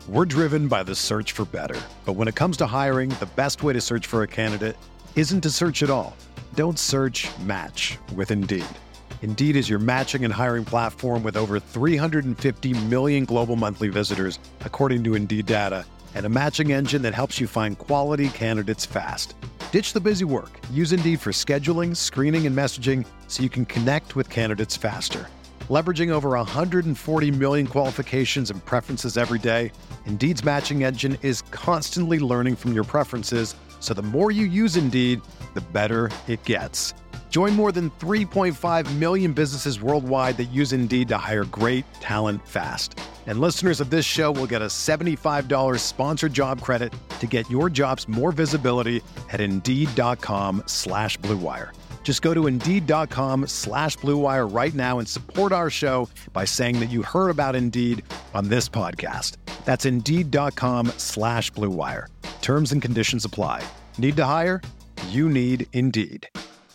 We're driven by the search for better. But when it comes to hiring, the best way to search for a candidate isn't to search at all. Don't search, match with Indeed. Indeed is your matching and hiring platform with over 350 million global monthly visitors, according to Indeed data, and a matching engine that helps you find quality candidates fast. Ditch the busy work. Use Indeed for scheduling, screening, and messaging so you can connect with candidates faster. Leveraging over 140 million qualifications and preferences every day, Indeed's matching engine is constantly learning from your preferences, so the more you use Indeed, the better it gets. Join more than 3.5 million businesses worldwide that use Indeed to hire great talent fast. And listeners of this show will get a $75 sponsored job credit to get your jobs more visibility at Indeed.com/Blue Wire. Just go to Indeed.com/Blue Wire right now and support our show by saying that you heard about Indeed on this podcast. That's Indeed.com/Blue Wire. Terms and conditions apply. Need to hire? You need Indeed.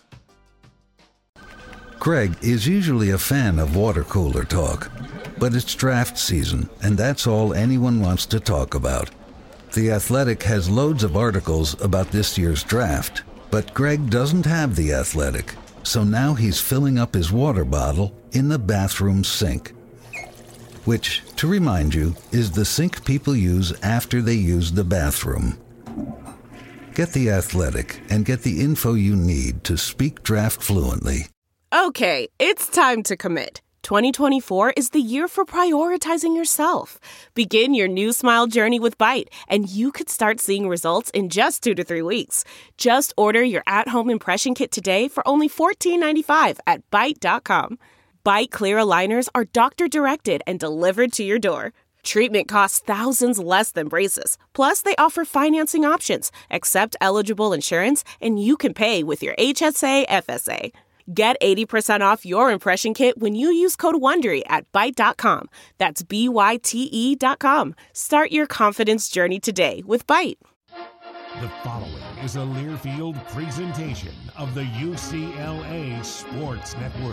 Greg is usually a fan of water cooler talk, but it's draft season, and that's all anyone wants to talk about. The Athletic has loads of articles about this year's draft, but Greg doesn't have The Athletic, so now he's filling up his water bottle in the bathroom sink. Which, to remind you, is the sink people use after they use the bathroom. Get The Athletic and get the info you need to speak draft fluently. Okay, it's time to commit. 2024 is the year for prioritizing yourself. Begin your new smile journey with Byte, and you could start seeing results in just 2 to 3 weeks. Just order your at-home impression kit today for only $14.95 at Byte.com. Byte Clear aligners are doctor-directed and delivered to your door. Treatment costs thousands less than braces. Plus, they offer financing options, accept eligible insurance, and you can pay with your HSA FSA. Get 80% off your impression kit when you use code WONDERY at Byte.com. That's BYTE.com. Start your confidence journey today with Byte. The following is a Learfield presentation of the UCLA Sports Network.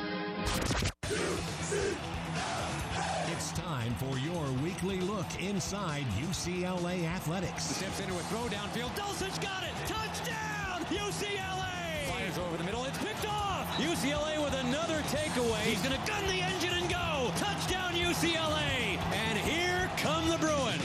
It's time for your weekly look inside UCLA athletics. Steps into a throw downfield. Dulcich got it. Touchdown, UCLA. Fires over the middle. It's picked off. UCLA with another takeaway. He's going to gun the engine and go. Touchdown, UCLA. And here come the Bruins.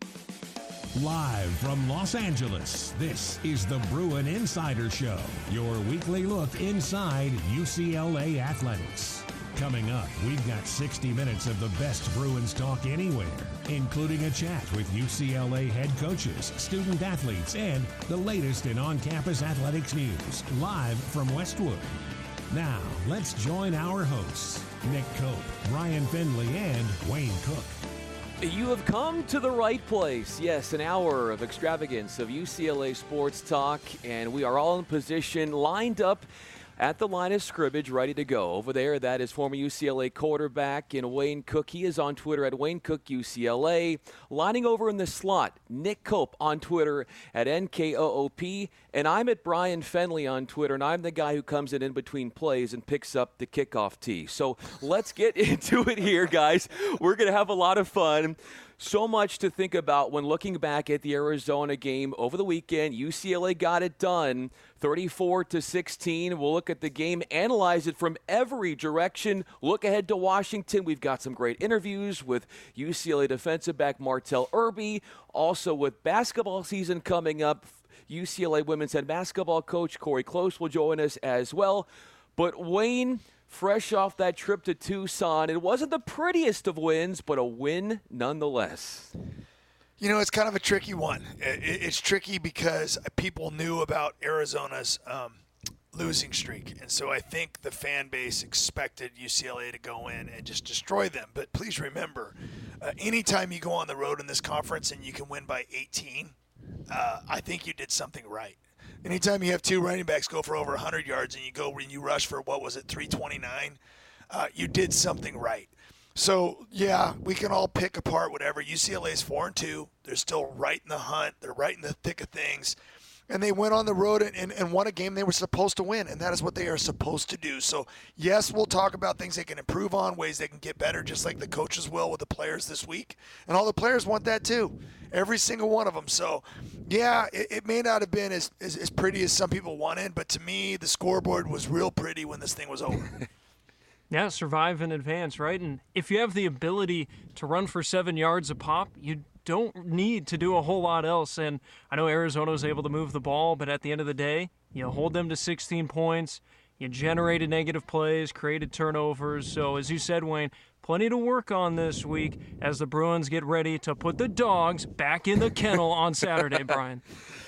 Live from Los Angeles, this is the Bruin Insider Show, your weekly look inside UCLA athletics. Coming up, we've got 60 minutes of the best Bruins talk anywhere, including a chat with UCLA head coaches, student athletes, and the latest in on-campus athletics news, live from Westwood. Now, let's join our hosts, Nick Cope, Ryan Finley, and Wayne Cook. You have come to the right place. Yes, an hour of extravagance of UCLA sports talk, and we are all in position, lined up at the line of scrimmage, ready to go. Over there, that is former UCLA quarterback and Wayne Cook. He is on Twitter at Wayne Cook UCLA. Lining over in the slot, Nick Cope on Twitter at NKOOP. And I'm at Brian Fenley on Twitter, and I'm the guy who comes in between plays and picks up the kickoff tee. So let's get into it here, guys. We're going to have a lot of fun. So much to think about when looking back at the Arizona game over the weekend. UCLA got it done, 34-16. We'll look at the game, analyze it from every direction. Look ahead to Washington. We've got some great interviews with UCLA defensive back Martell Irby. Also with basketball season coming up, UCLA women's head basketball coach Corey Close will join us as well. But Wayne, fresh off that trip to Tucson, it wasn't the prettiest of wins, but a win nonetheless. You know, it's kind of a tricky one. It's tricky because people knew about Arizona's losing streak. And so I think the fan base expected UCLA to go in and just destroy them. But please remember, anytime you go on the road in this conference and you can win by 18, I think you did something right. Anytime you have two running backs go for over 100 yards and you rush for, 329, you did something right. So, yeah, we can all pick apart whatever. UCLA's 4-2. They're still right in the hunt. They're right in the thick of things. and they went on the road and won a game they were supposed to win, and that is what they are supposed to do. So, yes, we'll talk about things they can improve on, ways they can get better, just like the coaches will with the players this week. And all the players want that too, every single one of them. So, yeah, it may not have been as pretty as some people wanted, but to me, the scoreboard was real pretty when this thing was over. Yeah, survive in advance, right? And if you have the ability to run for 7 yards a pop, you don't need to do a whole lot else. And I know Arizona was able to move the ball, but at the end of the day, you hold them to 16 points. You generated negative plays, created turnovers. So as you said, Wayne, plenty to work on this week as the Bruins get ready to put the dogs back in the kennel on Saturday, Brian.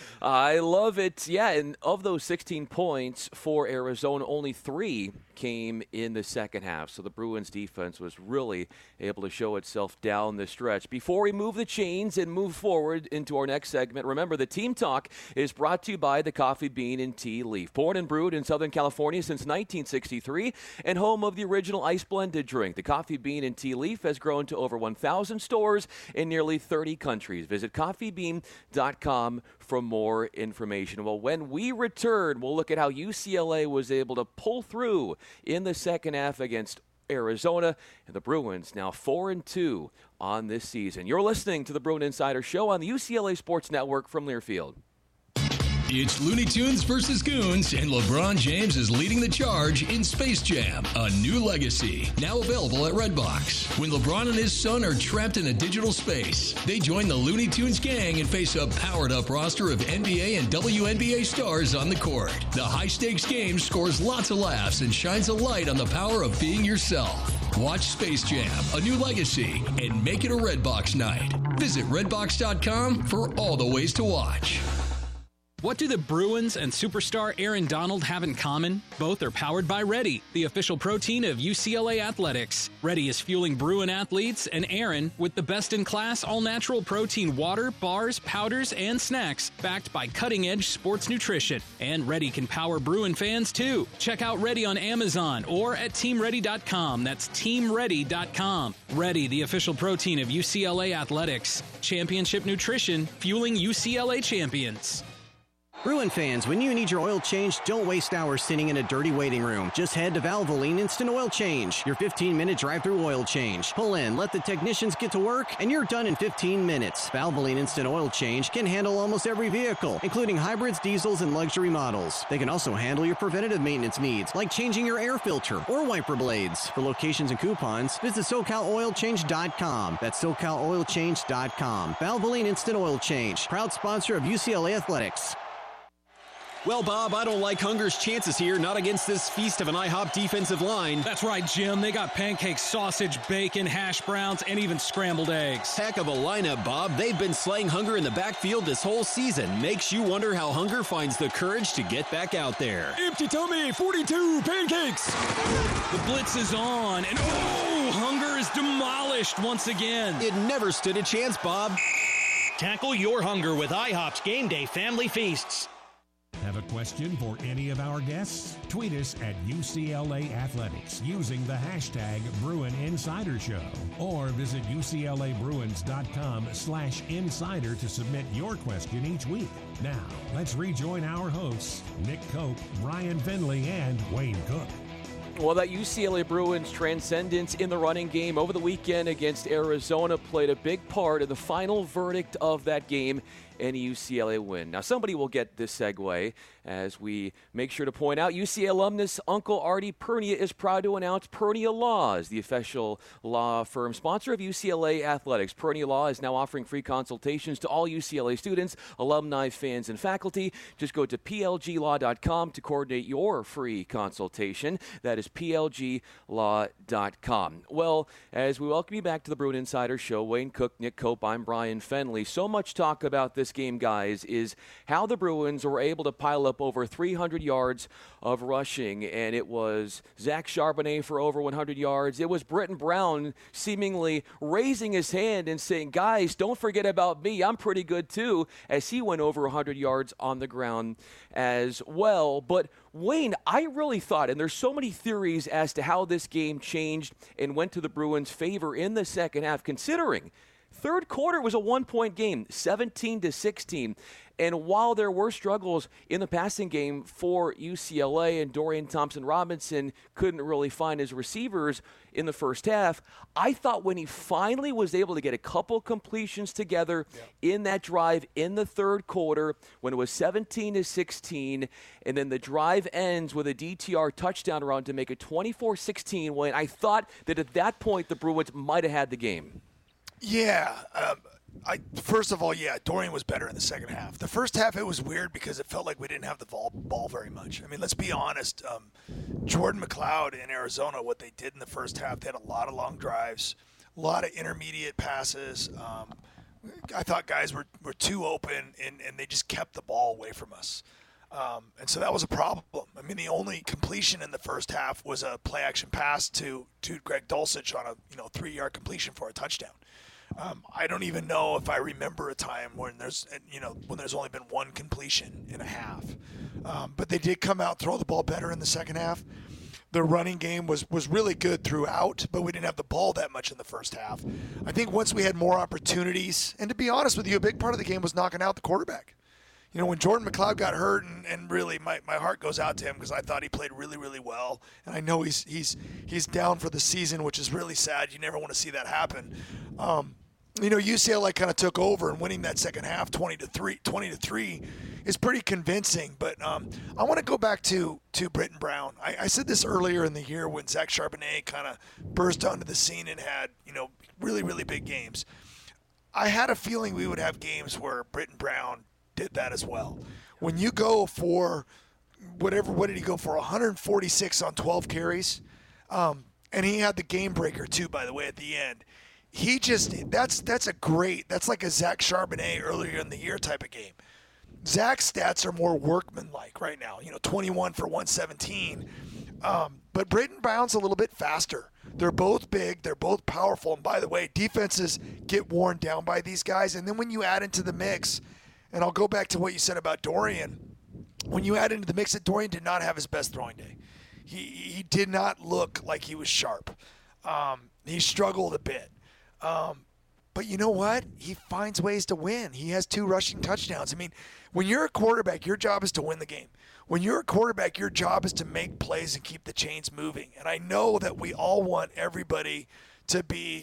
I love it. Yeah, and of those 16 points for Arizona, only 3 came in the second half. So the Bruins defense was really able to show itself down the stretch. Before we move the chains and move forward into our next segment, remember the Team Talk is brought to you by the Coffee Bean and Tea Leaf. Born and brewed in Southern California since 1963 and home of the original ice blended drink. The Coffee Bean and Tea Leaf has grown to over 1,000 stores in nearly 30 countries. Visit coffeebean.com for more information. Well, when we return, we'll look at how UCLA was able to pull through in the second half against Arizona, and the Bruins now 4-2 on this season. You're listening to the Bruin Insider Show on the UCLA Sports Network from Learfield. It's Looney Tunes versus Goons, and LeBron James is leading the charge in Space Jam: A New Legacy, now available at Redbox. When LeBron and his son are trapped in a digital space, they join the Looney Tunes gang and face a powered-up roster of NBA and WNBA stars on the court. The high-stakes game scores lots of laughs and shines a light on the power of being yourself. Watch Space Jam: A New Legacy and make it a Redbox night. Visit redbox.com for all the ways to watch. What do the Bruins and superstar Aaron Donald have in common? Both are powered by Ready, the official protein of UCLA Athletics. Ready is fueling Bruin athletes and Aaron with the best-in-class all-natural protein water, bars, powders, and snacks backed by cutting-edge sports nutrition. And Ready can power Bruin fans, too. Check out Ready on Amazon or at TeamReady.com. That's TeamReady.com. Ready, the official protein of UCLA Athletics. Championship nutrition, fueling UCLA champions. Bruin fans, when you need your oil changed, don't waste hours sitting in a dirty waiting room. Just head to Valvoline Instant Oil Change, your 15-minute drive-through oil change. Pull in, let the technicians get to work, and you're done in 15 minutes. Valvoline Instant Oil Change can handle almost every vehicle, including hybrids, diesels, and luxury models. They can also handle your preventative maintenance needs, like changing your air filter or wiper blades. For locations and coupons, visit SoCalOilChange.com. That's SoCalOilChange.com. Valvoline Instant Oil Change, proud sponsor of UCLA Athletics. Well, Bob, I don't like Hunger's chances here, not against this feast of an IHOP defensive line. That's right, Jim. They got pancakes, sausage, bacon, hash browns, and even scrambled eggs. Heck of a lineup, Bob. They've been slaying Hunger in the backfield this whole season. Makes you wonder how Hunger finds the courage to get back out there. Empty tummy, 42 pancakes. The blitz is on, and Hunger is demolished once again. It never stood a chance, Bob. Tackle your hunger with IHOP's Game Day Family Feasts. Have a question for any of our guests? Tweet us at UCLA Athletics using the hashtag Bruin Insider Show, or visit UCLABruins.com/insider to submit your question each week. Now, let's rejoin our hosts, Nick Cope, Brian Finley, and Wayne Cook. Well, that UCLA Bruins transcendence in the running game over the weekend against Arizona played a big part in the final verdict of that game, and a UCLA win. Now, somebody will get this segue as we make sure to point out UCLA alumnus Uncle Artie Pernia is proud to announce Pernia Law is the official law firm sponsor of UCLA Athletics. Pernia Law is now offering free consultations to all UCLA students, alumni, fans, and faculty. Just go to plglaw.com to coordinate your free consultation. That is plglaw.com. Well, as we welcome you back to the Bruin Insider Show, Wayne Cook, Nick Cope, I'm Brian Fenley. So much talk about this game, guys, is how the Bruins were able to pile up over 300 yards of rushing, and it was Zach Charbonnet for over 100 yards. It was Britton Brown seemingly raising his hand and saying, guys, don't forget about me. I'm pretty good too, as he went over 100 yards on the ground as well. But Wayne, I really thought, and there's so many theories as to how this game changed and went to the Bruins' favor in the second half, considering Third quarter was a 1-point game, 17-16. And while there were struggles in the passing game for UCLA and Dorian Thompson-Robinson couldn't really find his receivers in the first half, I thought when he finally was able to get a couple completions together in that drive in the third quarter, when it was 17-16, and then the drive ends with a DTR touchdown run to make it 24-16 win, I thought that at that point the Bruins might have had the game. Yeah. First of all, Dorian was better in the second half. The first half, it was weird because it felt like we didn't have the ball very much. I mean, let's be honest. Jordan McLeod in Arizona, what they did in the first half, they had a lot of long drives, a lot of intermediate passes. I thought guys were too open, and they just kept the ball away from us. And so that was a problem. I mean, the only completion in the first half was a play-action pass to Greg Dulcich on a 3-yard completion for a touchdown. I don't even know if I remember a time when there's only been one completion in a half. But they did come out, throw the ball better in the second half. The running game was really good throughout, but we didn't have the ball that much in the first half. I think once we had more opportunities, and to be honest with you, a big part of the game was knocking out the quarterback. You know, when Jordan McLeod got hurt, and really my heart goes out to him because I thought he played really, really well. And I know he's down for the season, which is really sad. You never want to see that happen. UCLA kind of took over, and winning that second half 20-3 is pretty convincing. But I want to go back to Britton Brown. I said this earlier in the year when Zach Charbonnet kind of burst onto the scene and had, really, really big games. I had a feeling we would have games where Britton Brown did that as well. When you go for what did he go for? 146 on 12 carries. And he had the game breaker too, by the way, at the end. He just, that's like a Zach Charbonnet earlier in the year type of game. Zach's stats are more workmanlike right now, 21 for 117. But Britton Brown's a little bit faster. They're both big. They're both powerful. And by the way, defenses get worn down by these guys. And then when you add into the mix, and I'll go back to what you said about Dorian. When you add into the mix that Dorian did not have his best throwing day. He did not look like he was sharp. He struggled a bit. But you know what? He finds ways to win. He has 2 rushing touchdowns. I mean, when you're a quarterback, your job is to win the game. When you're a quarterback, your job is to make plays and keep the chains moving. And I know that we all want everybody to be,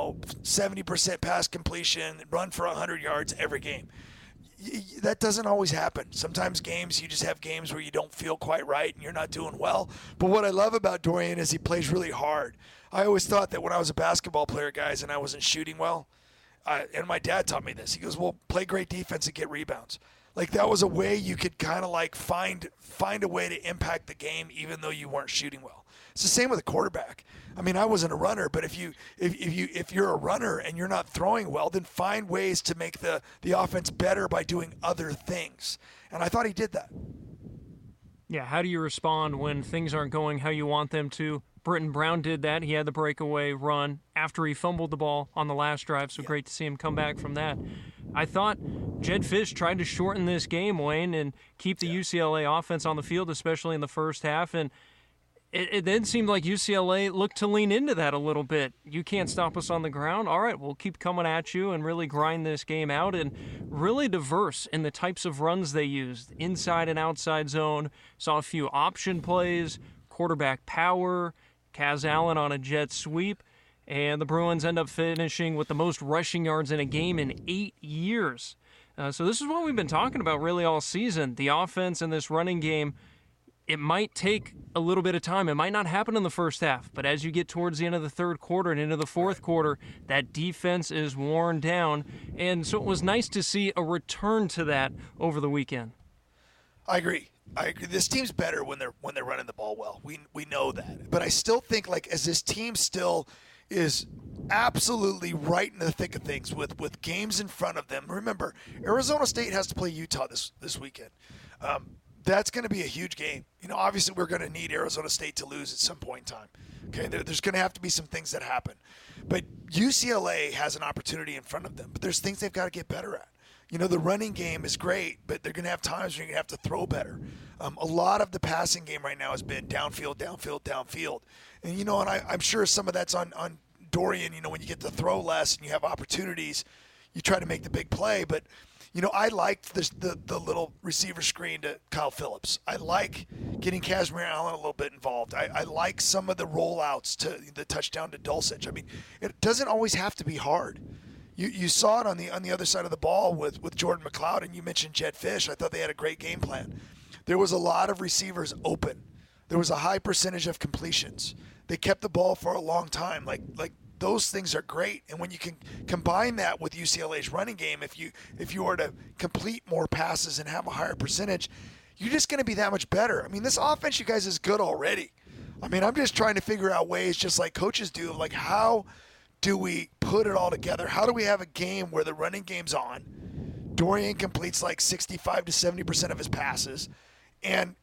70% pass completion, run for 100 yards every game. That doesn't always happen. Sometimes you just have games where you don't feel quite right and you're not doing well. But what I love about Dorian is he plays really hard. I always thought that when I was a basketball player, guys, and I wasn't shooting well, and my dad taught me this. He goes, well, play great defense and get rebounds. Like that was a way you could kind of like find a way to impact the game even though you weren't shooting well. It's the same with a quarterback. I mean, I wasn't a runner, but if you're a runner and you're not throwing well, then find ways to make the offense better by doing other things. And I thought he did that. Yeah, how do you respond when things aren't going how you want them to? Britton Brown did that. He had the breakaway run after he fumbled the ball on the last drive, so great to see him come back from that. I thought Jedd Fisch tried to shorten this game, Wayne, and keep the UCLA offense on the field, especially in the first half, and it then seemed like UCLA looked to lean into that a little bit. You can't stop us on the ground. All right, we'll keep coming at you and really grind this game out, and really diverse in the types of runs they used, inside and outside zone. Saw a few option plays, quarterback power, Kaz Allen on a jet sweep, and the Bruins end up finishing with the most rushing yards in a game in 8 years. So this is what we've been talking about really all season. The offense and this running game, it might take a little bit of time. It might not happen in the first half, but as you get towards the end of the third quarter and into the fourth quarter, that defense is worn down. And so it was nice to see a return to that over the weekend. I agree. This team's better when they're running the ball well. We know that. But I still think as this team still is absolutely right in the thick of things with games in front of them. Remember, Arizona State has to play Utah this weekend. That's going to be a huge game. Obviously we're going to need Arizona State to lose at some point in time. Okay, there's going to have to be some things that happen. But UCLA has an opportunity in front of them. But there's things they've got to get better at. The running game is great, but they're going to have times where you're going to have to throw better. A lot of the passing game right now has been downfield. And, and I'm sure some of that's on Dorian, when you get to throw less and you have opportunities, you try to make the big play. But, I liked the little receiver screen to Kyle Phillips. I like getting Kazmir Allen a little bit involved. I like some of the rollouts to the touchdown to Dulcich. I mean, it doesn't always have to be hard. You saw it on the other side of the ball with Jordan McLeod, and you mentioned Jedd Fisch. I thought they had a great game plan. There was a lot of receivers open. There was a high percentage of completions. They kept the ball for a long time. Like those things are great. And when you can combine that with UCLA's running game, if you are to complete more passes and have a higher percentage, you're just going to be that much better. I mean, this offense, you guys, is good already. I mean, I'm just trying to figure out ways, just like coaches do, like how do we put it all together? How do we have a game where the running game's on? Dorian completes like 65 to 70% of his passes, and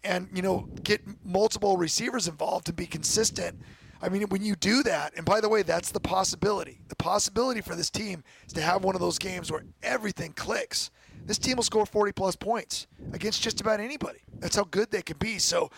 get multiple receivers involved and be consistent. I mean, when you do that, and by the way, that's the possibility. The possibility for this team is to have one of those games where everything clicks. This team will score 40-plus points against just about anybody. That's how good they can be. So,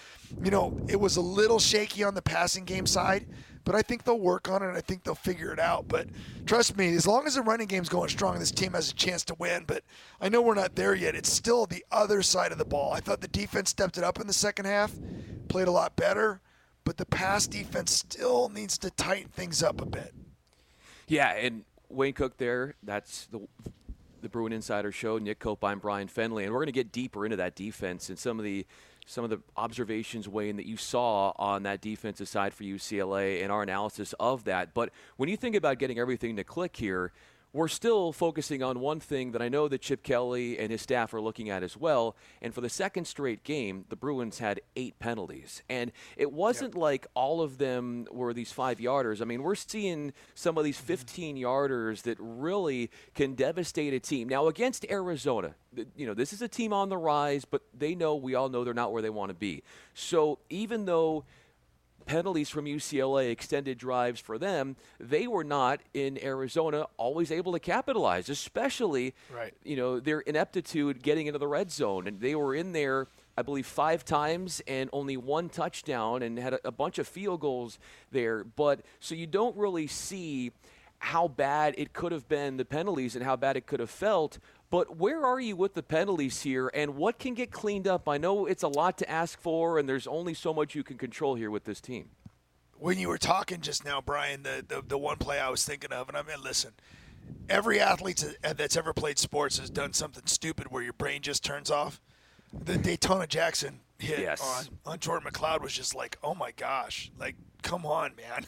it was a little shaky on the passing game side, but I think they'll work on it, and I think they'll figure it out. But trust me, as long as the running game's going strong, this team has a chance to win. But I know we're not there yet. It's still the other side of the ball. I thought the defense stepped it up in the second half, played a lot better, but the pass defense still needs to tighten things up a bit. Yeah, and Wayne Cook there, that's the Bruin Insider Show. Nick Copine, Brian Fenley, and we're going to get deeper into that defense and some of the observations, Wayne, that you saw on that defensive side for UCLA and our analysis of that. But when you think about getting everything to click here, we're still focusing on one thing that I know that Chip Kelly and his staff are looking at as well. And for the second straight game, the Bruins had 8 penalties. And it wasn't like all of them were these 5-yarders. I mean, we're seeing some of these 15-yarders that really can devastate a team. Now, against Arizona, this is a team on the rise, but we all know they're not where they want to be. So even though penalties from UCLA extended drives for them, they were not in Arizona always able to capitalize, especially their ineptitude getting into the red zone. And they were in there, I believe, 5 times and only 1 touchdown and had a bunch of field goals there. But so you don't really see how bad it could have been, the penalties, and how bad it could have felt. But where are you with the penalties here, and what can get cleaned up? I know it's a lot to ask for, and there's only so much you can control here with this team. When you were talking just now, Brian, the one play I was thinking of, and I mean, listen, every athlete that's ever played sports has done something stupid where your brain just turns off. The Daytona Jackson hit on Jordan McLeod was just like, oh my gosh, like, come on, man.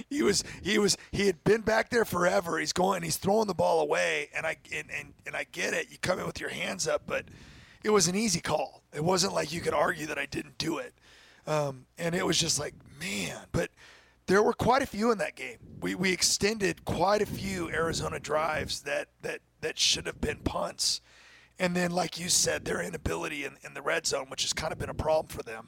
He had been back there forever. He's throwing the ball away, and I get it. You come in with your hands up, but it was an easy call. It wasn't like you could argue that I didn't do it. And it was just like, man. But there were quite a few in that game. We extended quite a few Arizona drives that should have been punts. And then, like you said, their inability in the red zone, which has kind of been a problem for them,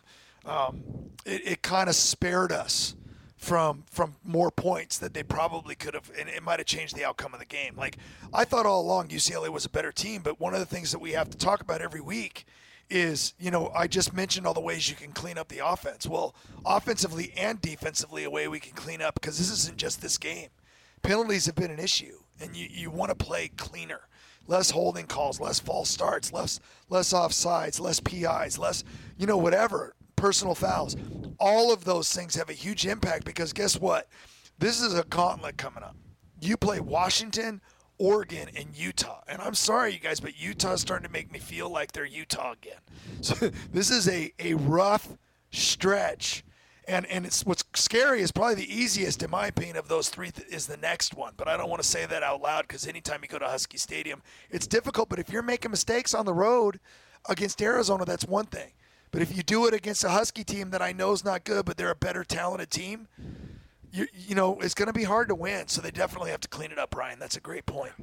it kind of spared us from more points that they probably could have, and it might have changed the outcome of the game. Like, I thought all along UCLA was a better team, but one of the things that we have to talk about every week is, I just mentioned all the ways you can clean up the offense. Well, offensively and defensively, a way we can clean up, because this isn't just this game. Penalties have been an issue, and you want to play cleaner. Less holding calls, less false starts, less offsides, less PIs, less, whatever, personal fouls. All of those things have a huge impact, because guess what? This is a gauntlet coming up. You play Washington, Oregon, and Utah. And I'm sorry, you guys, but Utah's starting to make me feel like they're Utah again. So this is a rough stretch. And it's what's scary is probably the easiest, in my opinion, of those 3 is the next one. But I don't want to say that out loud, because anytime you go to Husky Stadium, it's difficult. But if you're making mistakes on the road against Arizona, that's one thing. But if you do it against a Husky team that I know is not good, but they're a better talented team, it's going to be hard to win. So they definitely have to clean it up, Brian. That's a great point.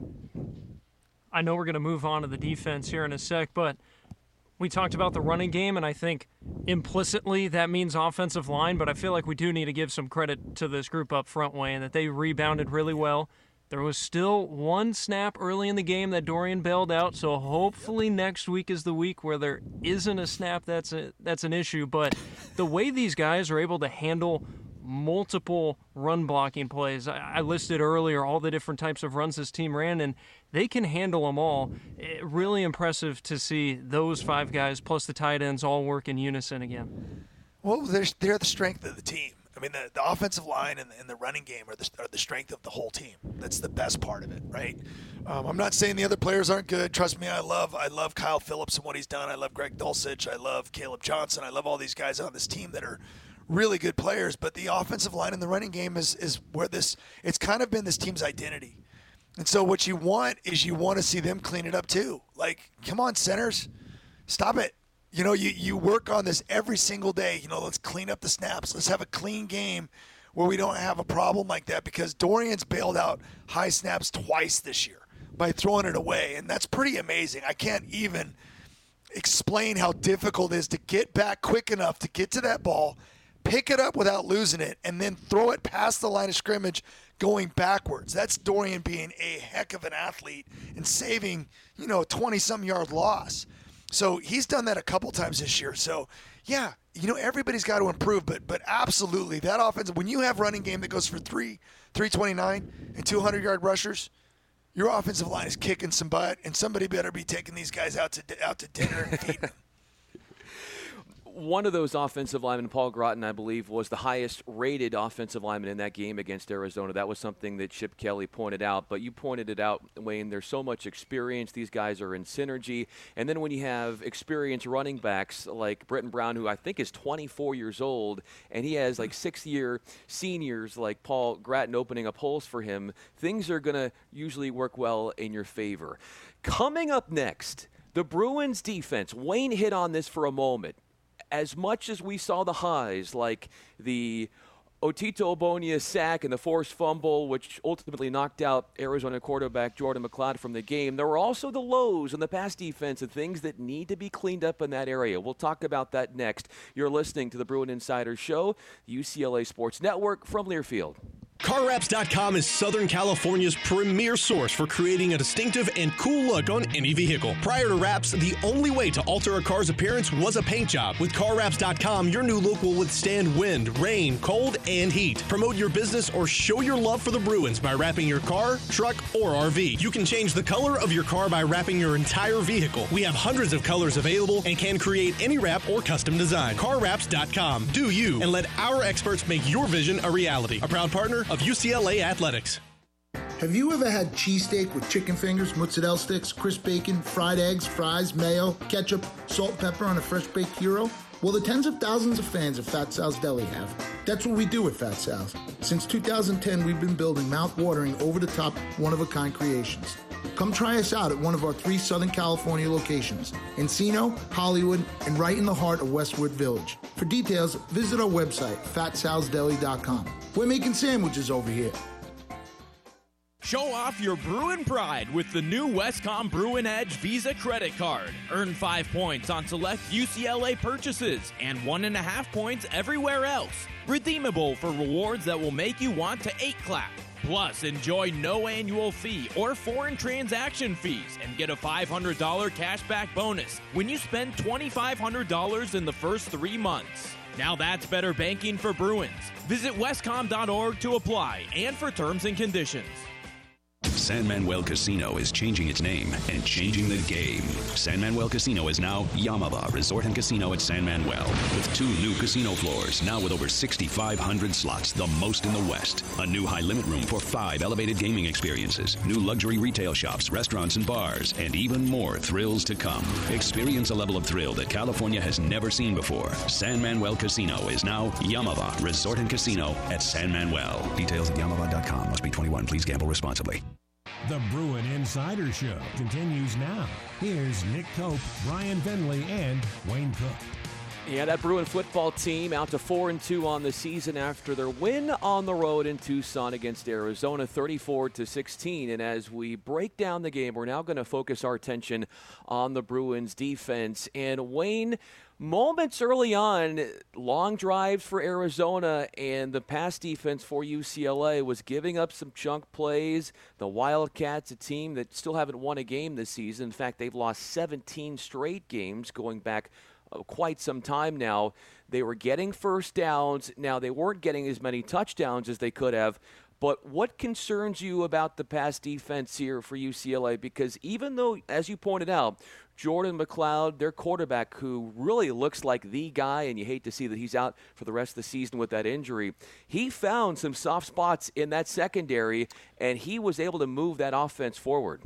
I know we're going to move on to the defense here in a sec, but we talked about the running game, and I think implicitly that means offensive line, but I feel like we do need to give some credit to this group up front, Wayne, that they rebounded really well. There was still 1 snap early in the game that Dorian bailed out, so hopefully next week is the week where there isn't a snap that's an issue. But the way these guys are able to handle multiple run blocking plays. I listed earlier all the different types of runs this team ran, and they can handle them all. Really impressive to see those 5 guys plus the tight ends all work in unison again. Well, they're the strength of the team. I mean, the offensive line and the running game are the strength of the whole team. That's the best part of it, right? I'm not saying the other players aren't good. Trust me, I love Kyle Phillips and what he's done. I love Greg Dulcich. I love Caleb Johnson. I love all these guys on this team that are really good players. But the offensive line and the running game is where it's kind of been this team's identity. And so what you want is you want to see them clean it up too. Like, come on, centers, stop it. You know, you work on this every single day. You know, let's clean up the snaps. Let's have a clean game where we don't have a problem like that, because Dorian's bailed out high snaps twice this year by throwing it away, and that's pretty amazing. I can't even explain how difficult it is to get back quick enough to get to that ball, pick it up without losing it, and then throw it past the line of scrimmage going backwards. That's Dorian being a heck of an athlete and saving, a 20-some yard loss. So he's done that a couple times this year. So, yeah, everybody's got to improve, but absolutely, that offense, when you have running game that goes for 329 and 200-yard rushers, your offensive line is kicking some butt, and somebody better be taking these guys out to dinner and feeding them. One of those offensive linemen, Paul Groton, I believe, was the highest-rated offensive lineman in that game against Arizona. That was something that Chip Kelly pointed out. But you pointed it out, Wayne. There's so much experience. These guys are in synergy. And then when you have experienced running backs like Britton Brown, who I think is 24 years old, and he has like 6-year seniors like Paul Groton opening up holes for him, things are going to usually work well in your favor. Coming up next, the Bruins defense. Wayne hit on this for a moment. As much as we saw the highs, like the Otito Ogbonnia sack and the forced fumble, which ultimately knocked out Arizona quarterback Jordan McLeod from the game, there were also the lows in the pass defense and things that need to be cleaned up in that area. We'll talk about that next. You're listening to the Bruin Insider Show, UCLA Sports Network from Learfield. CarWraps.com is Southern California's premier source for creating a distinctive and cool look on any vehicle. Prior to wraps, the only way to alter a car's appearance was a paint job. With CarWraps.com, your new look will withstand wind, rain, cold, and heat. Promote your business or show your love for the Bruins by wrapping your car, truck, or RV. You can change the color of your car by wrapping your entire vehicle. We have hundreds of colors available and can create any wrap or custom design. CarWraps.com. Do you, and let our experts make your vision a reality. A proud partner of UCLA Athletics. Have you ever had cheesesteak with chicken fingers, mozzarella sticks, crisp bacon, fried eggs, fries, mayo, ketchup, salt, pepper on a fresh baked hero? Well, the tens of thousands of fans of Fat Sal's Deli have. That's what we do at Fat Sal's. Since 2010, we've been building mouth-watering, over-the-top, one-of-a-kind creations. Come try us out at one of our 3 Southern California locations, Encino, Hollywood, and right in the heart of Westwood Village. For details, visit our website, fatsalsdeli.com. We're making sandwiches over here. Show off your Bruin pride with the new Westcom Bruin Edge Visa credit card. Earn 5 points on select UCLA purchases and 1.5 points everywhere else. Redeemable for rewards that will make you want to 8-clap. Plus, enjoy no annual fee or foreign transaction fees and get a $500 cashback bonus when you spend $2,500 in the first 3 months. Now that's better banking for Bruins. Visit westcom.org to apply and for terms and conditions. San Manuel Casino is changing its name and changing the game. San Manuel Casino is now Yamava Resort and Casino at San Manuel, with 2 new casino floors, now with over 6,500 slots, the most in the West. A new high-limit room for 5 elevated gaming experiences, new luxury retail shops, restaurants, and bars, and even more thrills to come. Experience a level of thrill that California has never seen before. San Manuel Casino is now Yamava Resort and Casino at San Manuel. Details at yamava.com. Must be 21. Please gamble responsibly. The Bruin Insider Show continues now. Here's Nick Cope, Brian Finley, and Wayne Cook. Yeah, that Bruin football team out to 4-2 on the season after their win on the road in Tucson against Arizona, 34-16. And as we break down the game, we're now going to focus our attention on the Bruins defense. And Wayne, moments early on, long drives for Arizona, and the pass defense for UCLA was giving up some chunk plays. The Wildcats, a team that still haven't won a game this season. In fact, they've lost 17 straight games going back quite some time now. They were getting first downs. Now, they weren't getting as many touchdowns as they could have. But what concerns you about the pass defense here for UCLA? Because even though, as you pointed out, Jordan McLeod, their quarterback, who really looks like the guy, and you hate to see that he's out for the rest of the season with that injury, he found some soft spots in that secondary, and he was able to move that offense forward.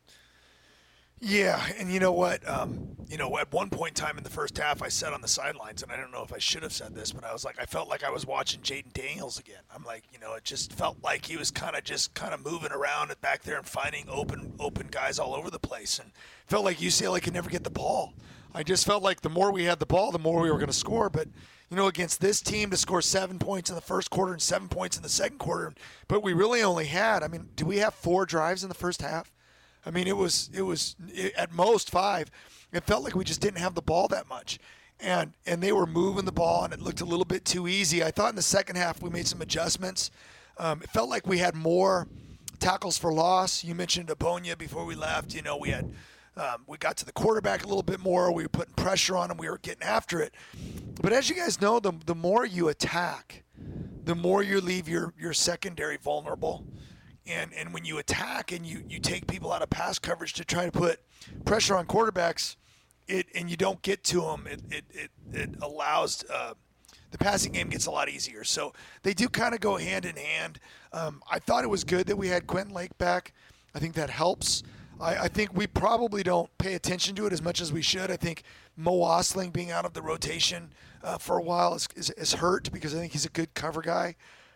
Yeah, and you know what? At one point in time in the first half, I sat on the sidelines, and I don't know if I should have said this, but I was like, I felt like I was watching Jaden Daniels again. I'm like, it just felt like he was kind of moving around back there and finding open guys all over the place, and felt like UCLA could never get the ball. I just felt like the more we had the ball, the more we were going to score. But against this team to score 7 points in the first quarter and 7 points in the second quarter, but we really only had, do we have 4 drives in the first half? It was at most 5. It felt like we just didn't have the ball that much. And they were moving the ball, and it looked a little bit too easy. I thought in the second half we made some adjustments. It felt like we had more tackles for loss. You mentioned Abonia before we left. We had we got to the quarterback a little bit more. We were putting pressure on him. We were getting after it. But as you guys know, the more you attack, the more you leave your secondary vulnerable. And when you attack and you take people out of pass coverage to try to put pressure on quarterbacks, and you don't get to them, it allows the passing game gets a lot easier. So they do kind of go hand in hand. I thought it was good that we had Quentin Lake back. I think that helps. I think we probably don't pay attention to it as much as we should. I think Mo Osling being out of the rotation for a while is hurt because I think he's a good cover guy.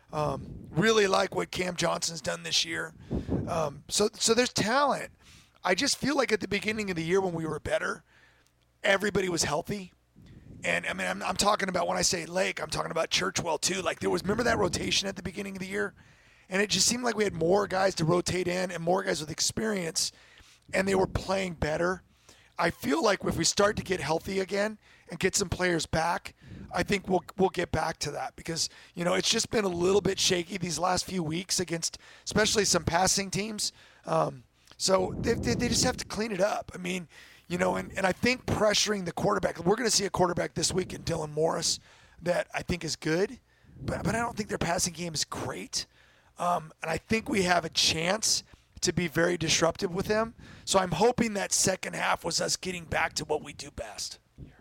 Really like what Cam Johnson's done this year. So there's talent. I just feel like at the beginning of the year when we were better, everybody was healthy. And I'm talking about, when I say Lake, I'm talking about Churchwell too. Like remember that rotation at the beginning of the year? And it just seemed like we had more guys to rotate in and more guys with experience, and they were playing better. I feel like if we start to get healthy again and get some players back, I think we'll get back to that because, it's just been a little bit shaky these last few weeks against especially some passing teams. So they just have to clean it up. And I think pressuring the quarterback, we're going to see a quarterback this week in Dylan Morris that I think is good, but I don't think their passing game is great. And I think we have a chance to be very disruptive with them. So I'm hoping that second half was us getting back to what we do best.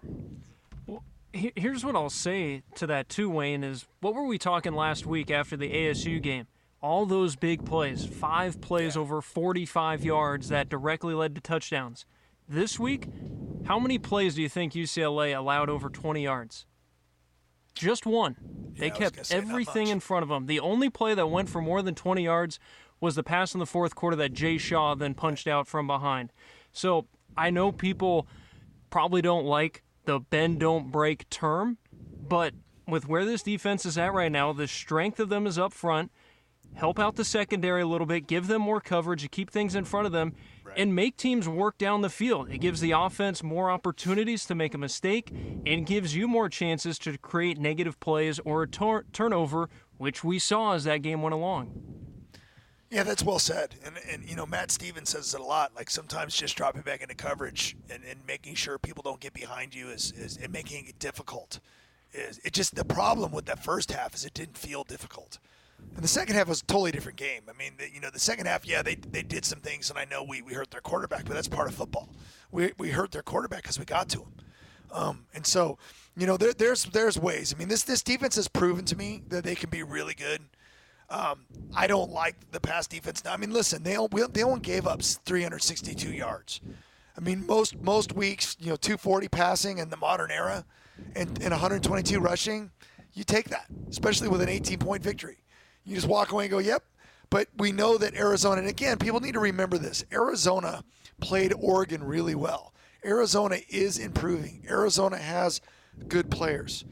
Here's what I'll say to that too, Wayne, is what were we talking last week after the ASU game? All those big plays, 5 plays over 45 yards that directly led to touchdowns. This week, how many plays do you think UCLA allowed over 20 yards? Just one. They kept everything in front of them. The only play that went for more than 20 yards was the pass in the fourth quarter that Jay Shaw then punched out from behind. So I know people probably don't like the bend, don't break term, but with where this defense is at right now, the strength of them is up front. Help out the secondary a little bit, give them more coverage, keep things in front of them, and make teams work down the field. It gives the offense more opportunities to make a mistake and gives you more chances to create negative plays or a turnover, which we saw as that game went along. Yeah, that's well said. And Matt Stevens says it a lot. Like sometimes just dropping back into coverage and making sure people don't get behind you is making it difficult. It just the problem with that first half is it didn't feel difficult. And the second half was a totally different game. The second half, yeah, they did some things, and I know we hurt their quarterback, but that's part of football. We hurt their quarterback because we got to him. And so, there's ways. This defense has proven to me that they can be really good. I don't like the pass defense now. Listen, they only gave up 362 yards. Most weeks, 240 passing in the modern era and 122 rushing, you take that, especially with an 18-point victory. You just walk away and go, yep. But we know that Arizona, and again, people need to remember this, Arizona played Oregon really well. Arizona is improving. Arizona has good players.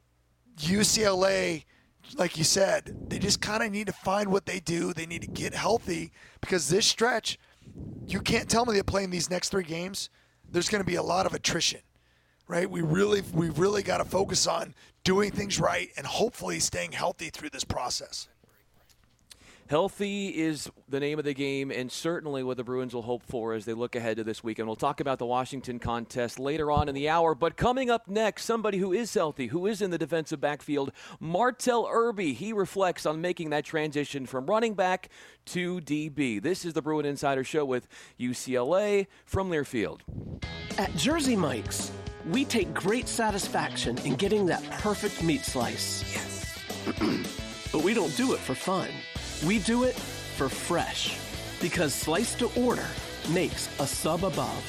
UCLA, like you said, they just kind of need to find what they do. They need to get healthy because this stretch, you can't tell me they're playing these next 3 games. There's going to be a lot of attrition, right? We really got to focus on doing things right and hopefully staying healthy through this process. Healthy is the name of the game, and certainly what the Bruins will hope for as they look ahead to this weekend. We'll talk about the Washington contest later on in the hour, but coming up next, somebody who is healthy, who is in the defensive backfield, Martell Irby. He reflects on making that transition from running back to DB. This is the Bruin Insider Show with UCLA from Learfield. At Jersey Mike's, we take great satisfaction in getting that perfect meat slice. Yes. But we don't do it for fun. We do it for fresh, because Slice to Order makes a sub above.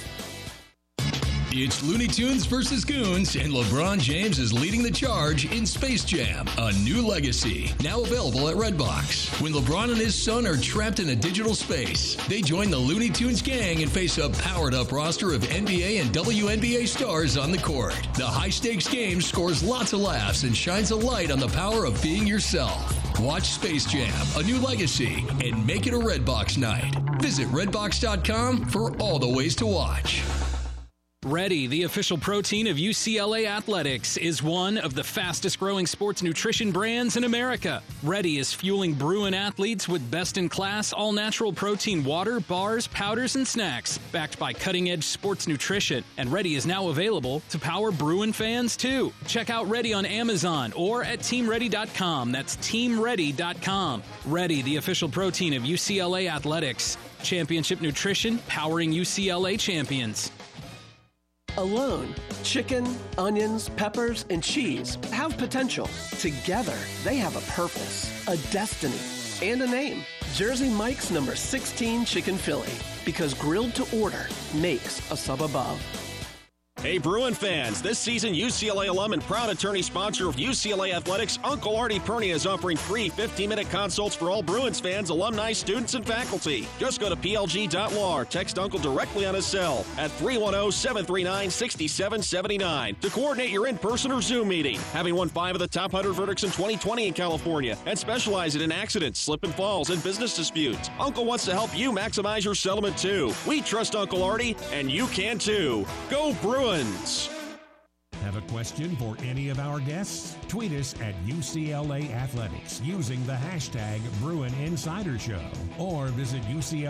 It's Looney Tunes versus Goons, and LeBron James is leading the charge in Space Jam: A New Legacy. Now available at Redbox. When LeBron and his son are trapped in a digital space, they join the Looney Tunes gang and face a powered-up roster of NBA and WNBA stars on the court. The high-stakes game scores lots of laughs and shines a light on the power of being yourself. Watch Space Jam: A New Legacy and make it a Redbox night. Visit redbox.com for all the ways to watch. Ready, the official protein of UCLA Athletics, is one of the fastest-growing sports nutrition brands in America. Ready is fueling Bruin athletes with best-in-class, all-natural protein water, bars, powders, and snacks, backed by cutting-edge sports nutrition. And Ready is now available to power Bruin fans, too. Check out Ready on Amazon or at TeamReady.com. That's TeamReady.com. Ready, the official protein of UCLA Athletics. Championship nutrition, powering UCLA champions. Alone, chicken, onions, peppers, and cheese have potential. Together, they have a purpose, a destiny, and a name. Jersey Mike's number 16 Chicken Philly, because grilled to order makes a sub above. Hey Bruin fans, this season UCLA alum and proud attorney sponsor of UCLA Athletics, Uncle Artie Pernia is offering free 15-minute consults for all Bruins fans, alumni, students, and faculty. Just go to plg.law or text Uncle directly on his cell at 310-739-6779 to coordinate your in-person or Zoom meeting. Having won 5 of the top 100 verdicts in 2020 in California and specializing in accidents, slip and falls, and business disputes, Uncle wants to help you maximize your settlement too. We trust Uncle Artie, and you can too. Go Bruins! Have a question for any of our guests? Tweet us at UCLA Athletics using the hashtag Bruin Insider Show, or visit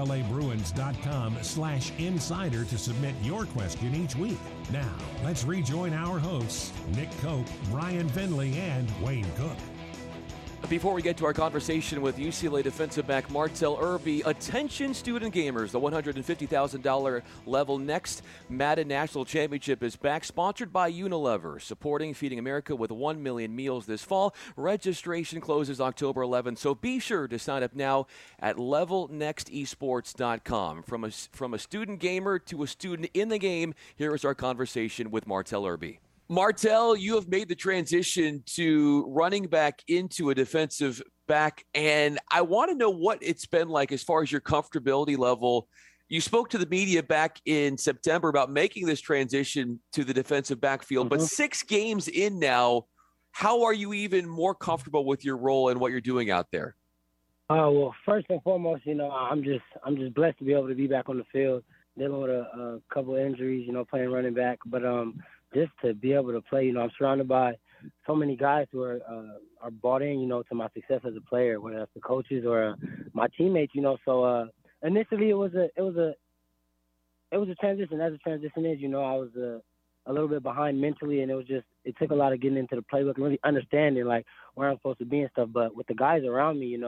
UCLABruins.com/insider to submit your question each week. Now, let's rejoin our hosts, Nick Cope, Brian Finley, and Wayne Cook. Before we get to our conversation with UCLA defensive back Martell Irby, attention student gamers, the $150,000 level next Madden National Championship is back, sponsored by Unilever, supporting Feeding America with 1 million meals this fall. Registration closes October 11th, so be sure to sign up now at levelnextesports.com. From a student gamer to a student in the game, here is our conversation with Martell Irby. Martell, you have made the transition to running back into a defensive back, and I want to know what it's been like as far as your comfortability level. You spoke to the media back in September about making this transition to the defensive backfield, but 6 games in now, how are you even more comfortable with your role and what you're doing out there? Well, first and foremost, I'm just blessed to be able to be back on the field, dealing with a couple of injuries, playing running back, but just to be able to play, I'm surrounded by so many guys who are bought in, to my success as a player, whether that's the coaches or my teammates, So initially it was a transition. As a transition is, I was a little bit behind mentally, and it took a lot of getting into the playbook and really understanding like where I'm supposed to be and stuff. But with the guys around me,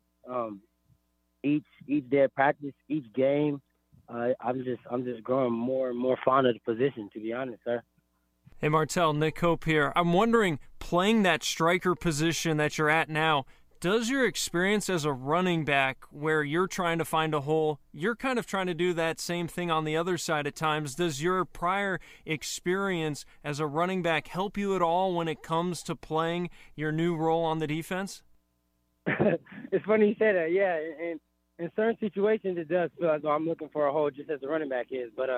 each day of practice, each game, I'm just growing more and more fond of the position, to be honest, sir. Hey, Martell, Nick Cope here. I'm wondering, playing that striker position that you're at now, does your experience as a running back where you're trying to find a hole, you're kind of trying to do that same thing on the other side at times. Does your prior experience as a running back help you at all when it comes to playing your new role on the defense? It's funny you say that, yeah. And in certain situations, it does feel like I'm looking for a hole just as the running back is. But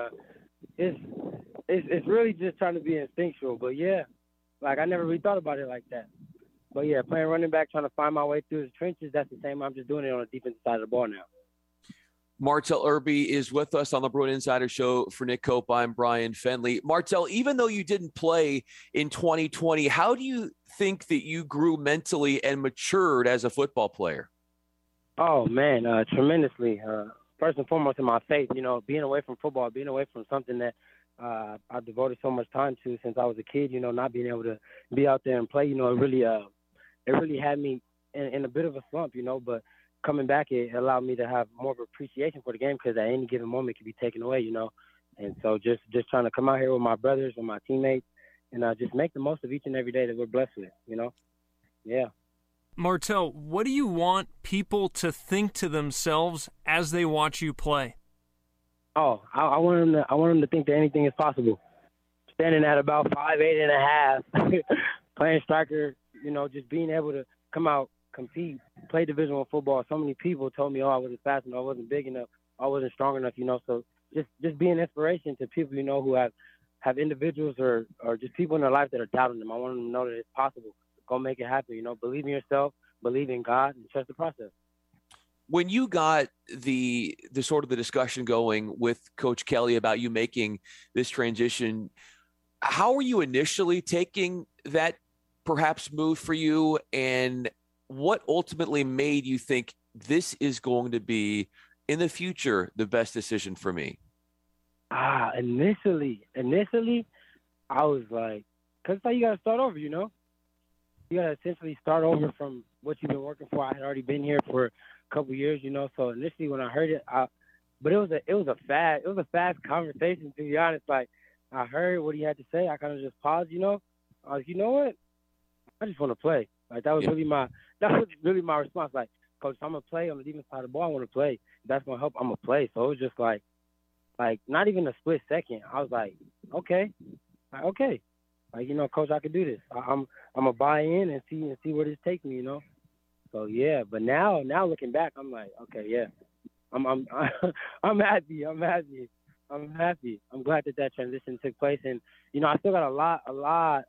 it's really just trying to be instinctual. But, yeah, like I never really thought about it like that. But, yeah, playing running back, trying to find my way through the trenches, that's the same. I'm just doing it on the defensive side of the ball now. Martell Irby is with us on the Bruin Insider Show. For Nick Cope, I'm Brian Fenley. Martell, even though you didn't play in 2020, how do you think that you grew mentally and matured as a football player? Oh, man, tremendously. First and foremost, in my faith, being away from football, being away from something that I've devoted so much time to since I was a kid, not being able to be out there and play, it really had me in a bit of a slump, but coming back, it allowed me to have more of appreciation for the game because at any given moment it could be taken away, And so just trying to come out here with my brothers and my teammates and just make the most of each and every day that we're blessed with, Yeah. Martell, what do you want people to think to themselves as they watch you play? Oh, I want them to think that anything is possible. Standing at about 5'8" and a half, playing striker, just being able to come out, compete, play Division I football. So many people told me, I wasn't fast enough, I wasn't big enough, I wasn't strong enough, So just be an inspiration to people, who have individuals or just people in their life that are doubting them. I want them to know that it's possible. Go make it happen, Believe in yourself, believe in God, and trust the process. When you got the sort of the discussion going with Coach Kelly about you making this transition, how were you initially taking that perhaps move for you, and what ultimately made you think this is going to be in the future the best decision for me? Initially, I was like, because you got to start over, You got to essentially start over from what you've been working for. I had already been here for a couple years, So initially when I heard it, but it was a fast conversation, to be honest. Like, I heard what he had to say. I kind of just paused, I was like, you know what? I just want to play. Like, that was really my response. Like, Coach, I'm gonna play on the defense side of the ball. I want to play. If that's gonna help, I'm gonna play. So it was just like not even a split second. I was like, okay. Like, Coach, I can do this. I'm gonna buy in and see where this takes me, So yeah, but now looking back, I'm like, okay, yeah, I'm happy. I'm happy. I'm glad that transition took place, and I still got a lot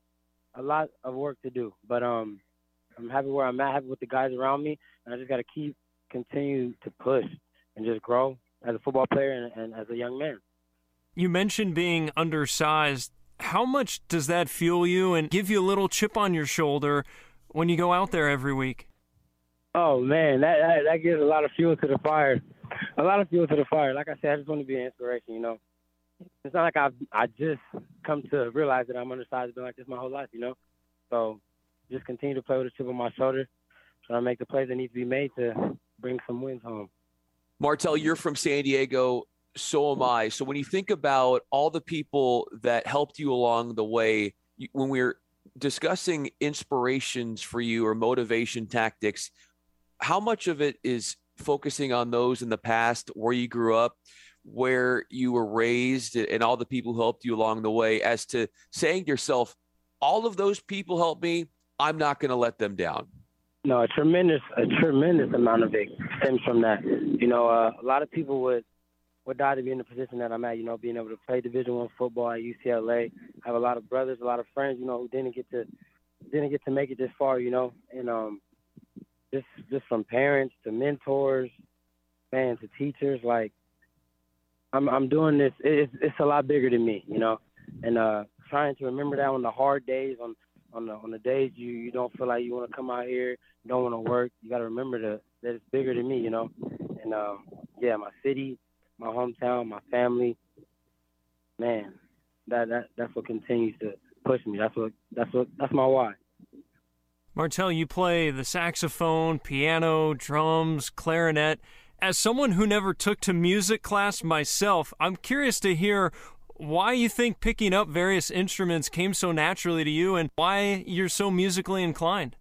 of work to do, but I'm happy where I'm at, happy with the guys around me, and I just got to continue to push and just grow as a football player and as a young man. You mentioned being undersized. How much does that fuel you and give you a little chip on your shoulder when you go out there every week? Oh, man, that gives a lot of fuel to the fire. Like I said, I just want to be an inspiration, It's not like I just come to realize that I'm undersized. I've been like this my whole life, So just continue to play with a chip on my shoulder, trying to make the plays that need to be made to bring some wins home. Martell, you're from San Diego. So am I. So when you think about all the people that helped you along the way, when we're discussing inspirations for you or motivation tactics, how much of it is focusing on those in the past, where you grew up, where you were raised, and all the people who helped you along the way, as to saying to yourself, all of those people helped me, I'm not going to let them down? No, a tremendous amount of it stems from that. A lot of people would die to be in the position that I'm at, being able to play Division I football at UCLA. I have a lot of brothers, a lot of friends, who didn't get to make it this far, and just from parents to mentors, man, to teachers. Like, I'm doing this. It's a lot bigger than me, and trying to remember that on the hard days, on the days you don't feel like you want to come out here, you don't want to work. You got to remember that it's bigger than me, And yeah, my city, my hometown, my family, man, that's what continues to push me. That's my why. Martell, you play the saxophone, piano, drums, clarinet. As someone who never took to music class myself, I'm curious to hear why you think picking up various instruments came so naturally to you and why you're so musically inclined.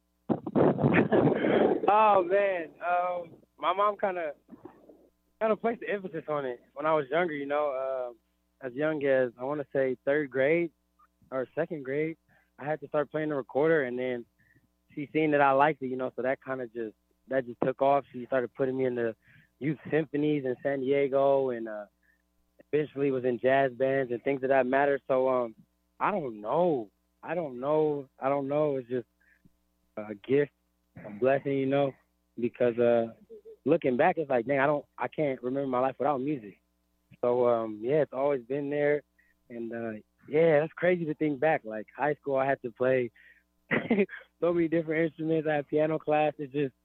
Oh, man. My mom kind of placed the emphasis on it when I was younger, as young as, I want to say, third grade or second grade. I had to start playing the recorder, and then she seen that I liked it, so that kind of just took off. She started putting me in the youth symphonies in San Diego, and eventually was in jazz bands and things of that matter. So I don't know. It's just a gift, a blessing, because looking back, it's like, dang, I can't remember my life without music. So yeah, it's always been there, and yeah, that's crazy to think back. Like high school, I had to play so many different instruments. I had piano class. It's just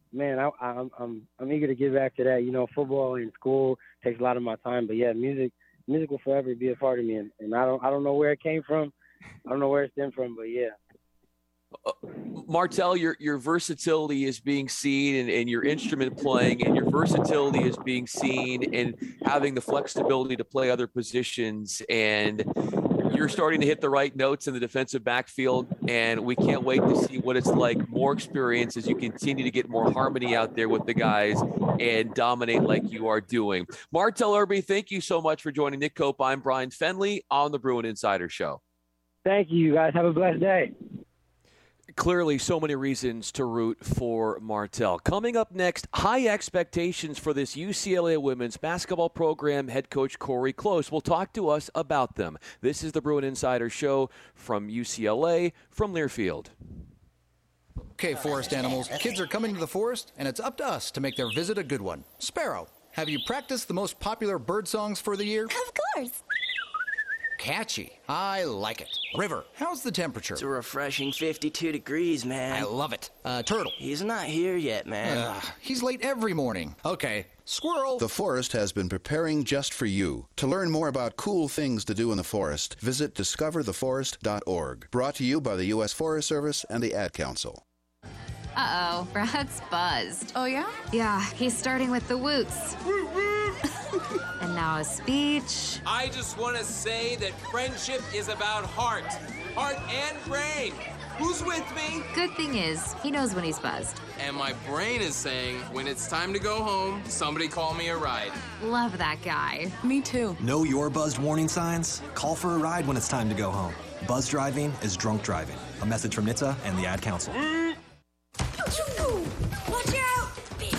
man, I'm eager to get back to that. You know, football and school takes a lot of my time, but yeah, music will forever be a part of me, and I don't know where it came from. I don't know where it stemmed from, but yeah. Martell, your versatility is being seen and your instrument playing, and your versatility is being seen in having the flexibility to play other positions, and you're starting to hit the right notes in the defensive backfield, and we can't wait to see what it's like, more experience as you continue to get more harmony out there with the guys and dominate like you are doing. Martell Irby, thank you so much for joining Nick Cope. I'm Brian Fenley on the Bruin Insider Show. Thank you, guys. Have a blessed day. Clearly, so many reasons to root for Martell. Coming up next, high expectations for this UCLA women's basketball program. Head coach Corey Close will talk to us about them. This is the Bruin Insider Show from UCLA, from Learfield. Okay, forest animals, kids are coming to the forest, and it's up to us to make their visit a good one. Sparrow, have you practiced the most popular bird songs for the year? Of course. Catchy. I like it. River, how's the temperature? It's a refreshing 52 degrees, man. I love it. Turtle. He's not here yet, man. He's late every morning. Okay. Squirrel. The forest has been preparing just for you. To learn more about cool things to do in the forest, visit discovertheforest.org. Brought to you by the U.S. Forest Service and the Ad Council. Uh-oh, Brad's buzzed. Oh, yeah? Yeah, he's starting with the woots. And now a speech. I just want to say that friendship is about heart and brain. Who's with me? Good thing is, he knows when he's buzzed. And my brain is saying, when it's time to go home, somebody call me a ride. Love that guy. Me too. Know your buzzed warning signs? Call for a ride when it's time to go home. Buzz driving is drunk driving. A message from NHTSA and the Ad Council. Watch out!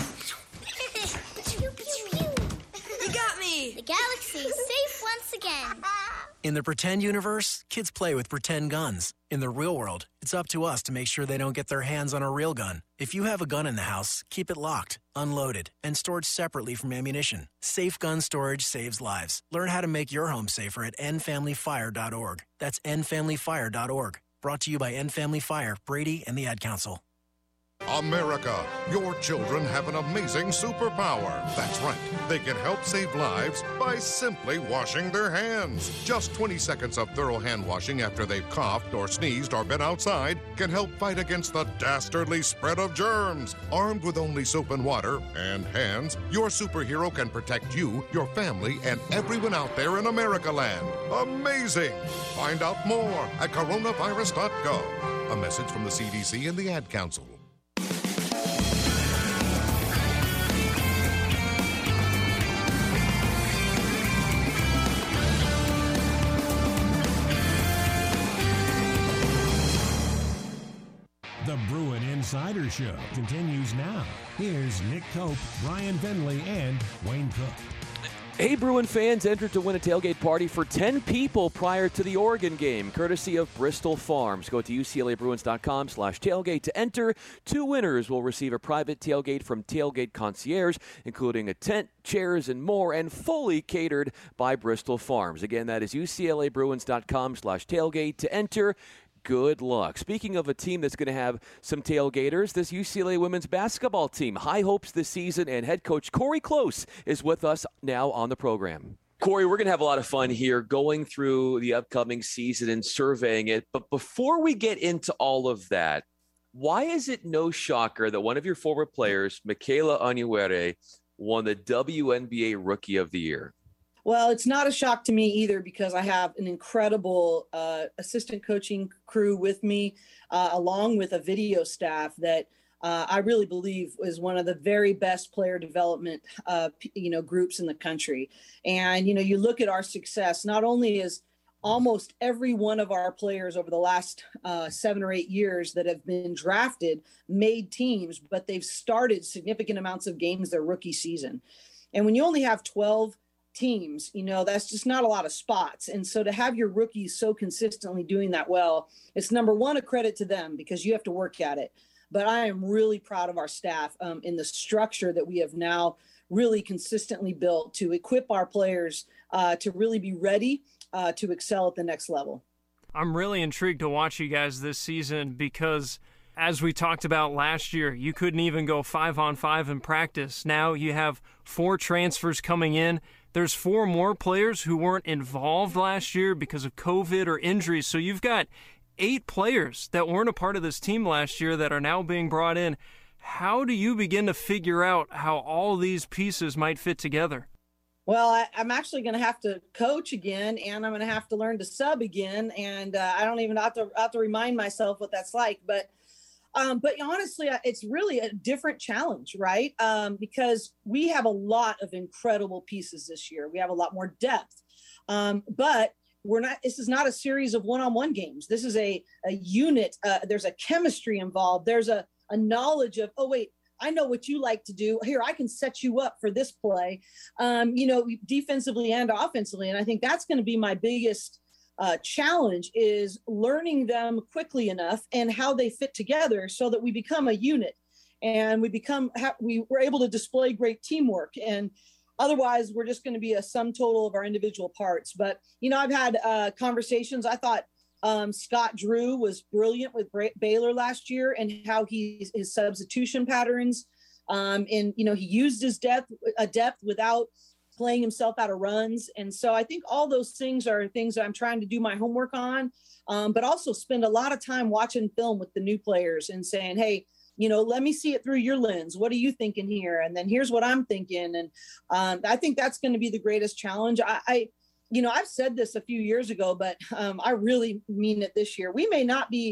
You got me! The galaxy is safe once again. In the pretend universe, kids play with pretend guns. In the real world, it's up to us to make sure they don't get their hands on a real gun. If you have a gun in the house, keep it locked, unloaded, and stored separately from ammunition. Safe gun storage saves lives. Learn how to make your home safer at endfamilyfire.org. That's endfamilyfire.org. Brought to you by End Family Fire, Brady, and the Ad Council. America, your children have an amazing superpower. That's right. They can help save lives by simply washing their hands. Just 20 seconds of thorough hand washing after they've coughed or sneezed or been outside can help fight against the dastardly spread of germs. Armed with only soap and water and hands, your superhero can protect you, your family, and everyone out there in America land. Amazing! Find out more at coronavirus.gov. A message from the CDC and the Ad Council. The Bruin Insider Show continues now. Here's Nick Cope, Brian Fenley, and Wayne Cook. Hey, Bruin fans, entered to win a tailgate party for 10 people prior to the Oregon game, courtesy of Bristol Farms. Go to UCLABruins.com/tailgate to enter. 2 winners will receive a private tailgate from Tailgate Concierge, including a tent, chairs, and more, and fully catered by Bristol Farms. Again, that is UCLABruins.com/tailgate to enter. Good luck. Speaking of a team that's going to have some tailgaters, this UCLA women's basketball team. High hopes this season, and head coach Corey Close is with us now on the program. Corey, we're going to have a lot of fun here going through the upcoming season and surveying it. But before we get into all of that, why is it no shocker that one of your former players, Michaela Onyenwere, won the WNBA Rookie of the Year? Well, it's not a shock to me either because I have an incredible assistant coaching crew with me, along with a video staff that I really believe is one of the very best player development, groups in the country. And, you look at our success, not only is almost every one of our players over the last 7 or 8 years that have been drafted made teams, but they've started significant amounts of games their rookie season. And when you only have 12 teams, that's just not a lot of spots. And so to have your rookies so consistently doing that well, it's number one, a credit to them because you have to work at it. But I am really proud of our staff in the structure that we have now really consistently built to equip our players to really be ready to excel at the next level. I'm really intrigued to watch you guys this season because as we talked about last year, you couldn't even go 5-on-5 in practice. Now you have 4 transfers coming in. There's 4 more players who weren't involved last year because of COVID or injuries. So you've got 8 players that weren't a part of this team last year that are now being brought in. How do you begin to figure out how all these pieces might fit together? Well, I'm actually going to have to coach again, and I'm going to have to learn to sub again. And I don't even have to remind myself what that's like. But honestly, it's really a different challenge, right? Because we have a lot of incredible pieces this year. We have a lot more depth, but this is not a series of one-on-one games. This is a unit. There's a chemistry involved. There's a knowledge of, oh, wait, I know what you like to do. Here, I can set you up for this play, defensively and offensively. And I think that's going to be my biggest challenge, is learning them quickly enough and how they fit together so that we become a unit and we were able to display great teamwork. And otherwise, we're just going to be a sum total of our individual parts. But, I've had conversations. I thought Scott Drew was brilliant with Baylor last year, and how his substitution patterns, and he used his depth without playing himself out of runs. And so I think all those things are things that I'm trying to do my homework on, but also spend a lot of time watching film with the new players and saying, hey, let me see it through your lens. What are you thinking here? And then here's what I'm thinking. And I think that's going to be the greatest challenge. I've said this a few years ago, but I really mean it this year. We may not be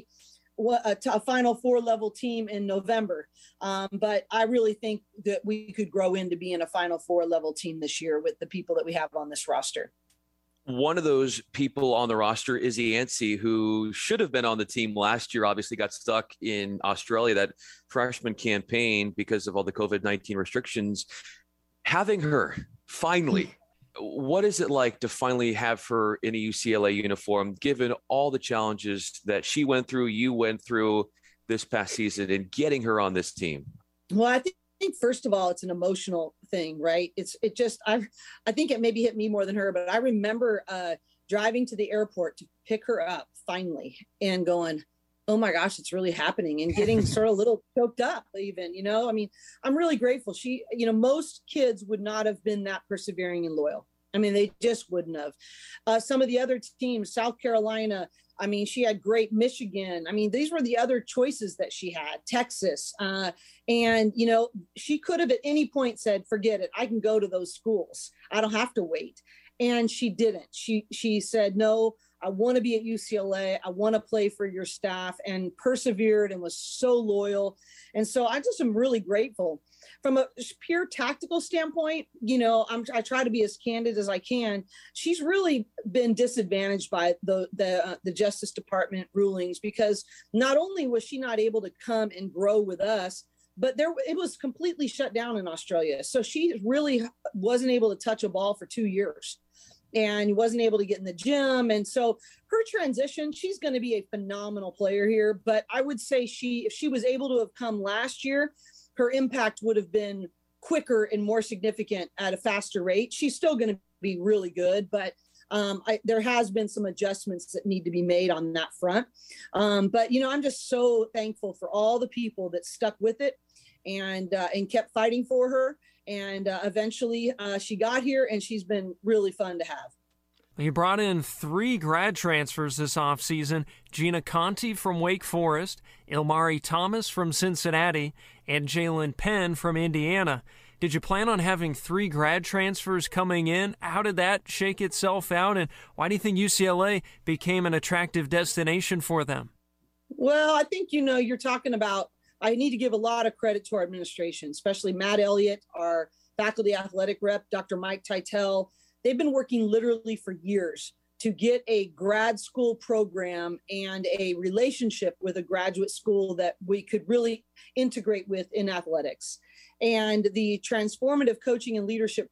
a Final Four level team in November, but I really think that we could grow into being a Final Four level team this year with the people that we have on this roster. One of those people on the roster is Yancey, who should have been on the team last year, obviously got stuck in Australia, that freshman campaign, because of all the COVID-19 restrictions. Having her finally, what is it like to finally have her in a UCLA uniform, given all the challenges that she went through, you went through this past season, and getting her on this team? Well, I think first of all, it's an emotional thing, right? I think it maybe hit me more than her, but I remember driving to the airport to pick her up finally and going, oh my gosh, it's really happening, and getting sort of a little choked up even, I mean, I'm really grateful. She, most kids would not have been that persevering and loyal. I mean, they just wouldn't have. Some of the other teams, South Carolina, I mean, she had great Michigan. I mean, these were the other choices that she had, Texas. And, she could have at any point said, forget it, I can go to those schools. I don't have to wait. And she didn't. She said, no, I want to be at UCLA. I want to play for your staff, and persevered and was so loyal. And so I just am really grateful. From a pure tactical standpoint, I try to be as candid as I can. She's really been disadvantaged by the Justice Department rulings, because not only was she not able to come and grow with us, but it was completely shut down in Australia. So she really wasn't able to touch a ball for 2 years. And wasn't able to get in the gym. And so her transition, she's going to be a phenomenal player here. But I would say if she was able to have come last year, her impact would have been quicker and more significant at a faster rate. She's still going to be really good, but there has been some adjustments that need to be made on that front. But, I'm just so thankful for all the people that stuck with it and kept fighting for her. And eventually she got here, and she's been really fun to have. You brought in 3 grad transfers this offseason: Gina Conti from Wake Forest, Ilmari Thomas from Cincinnati, and Jalen Penn from Indiana. Did you plan on having 3 grad transfers coming in? How did that shake itself out, and why do you think UCLA became an attractive destination for them? Well, I think, you're talking about, I need to give a lot of credit to our administration, especially Matt Elliott, our faculty athletic rep, Dr. Mike Titel. They've been working literally for years to get a grad school program and a relationship with a graduate school that we could really integrate with in athletics. And the transformative coaching and leadership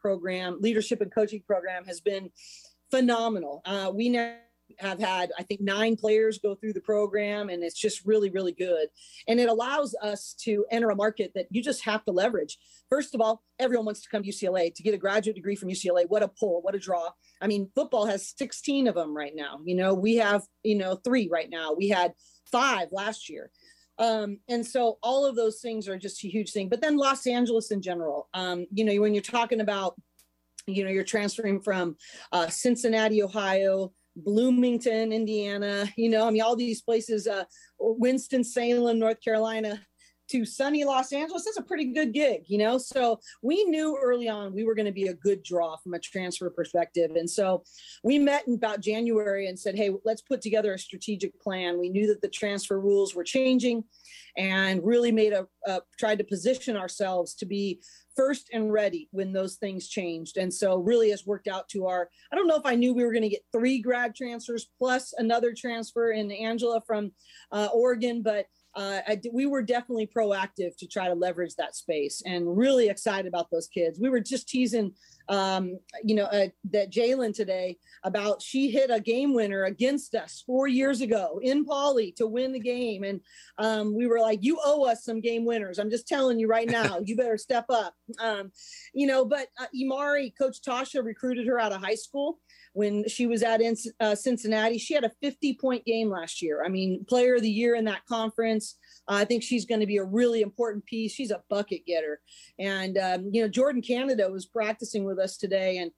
and coaching program has been phenomenal. We now have had, I think, 9 players go through the program, and it's just really, really good. And it allows us to enter a market that you just have to leverage. First of all, everyone wants to come to UCLA to get a graduate degree from UCLA. What a pull, what a draw. I mean, football has 16 of them right now. We have, 3 right now. We had 5 last year. And so all of those things are just a huge thing. But then Los Angeles in general, you know, when you're talking about, you know, you're transferring from Cincinnati, Ohio, Bloomington, Indiana, you know, I mean, all these places, Winston-Salem, North Carolina, to sunny Los Angeles, that's a pretty good gig, you know? So we knew early on we were going to be a good draw from a transfer perspective. And so we met in about January and said, hey, let's put together a strategic plan. We knew that the transfer rules were changing and really tried to position ourselves to be first and ready when those things changed. And so really has worked out to I don't know if I knew we were going to get 3 grad transfers plus another transfer in Angela from Oregon, but we were definitely proactive to try to leverage that space and really excited about those kids. We were just teasing, that Jalen today about she hit a game winner against us 4 years ago in Pauley to win the game. And we were like, you owe us some game winners. I'm just telling you right now, you better step up. But Imari, Coach Tasha recruited her out of high school. When she was at Cincinnati, she had a 50-point game last year. I mean, player of the year in that conference. I think she's going to be a really important piece. She's a bucket getter. And, Jordan Canada was practicing with us today. And,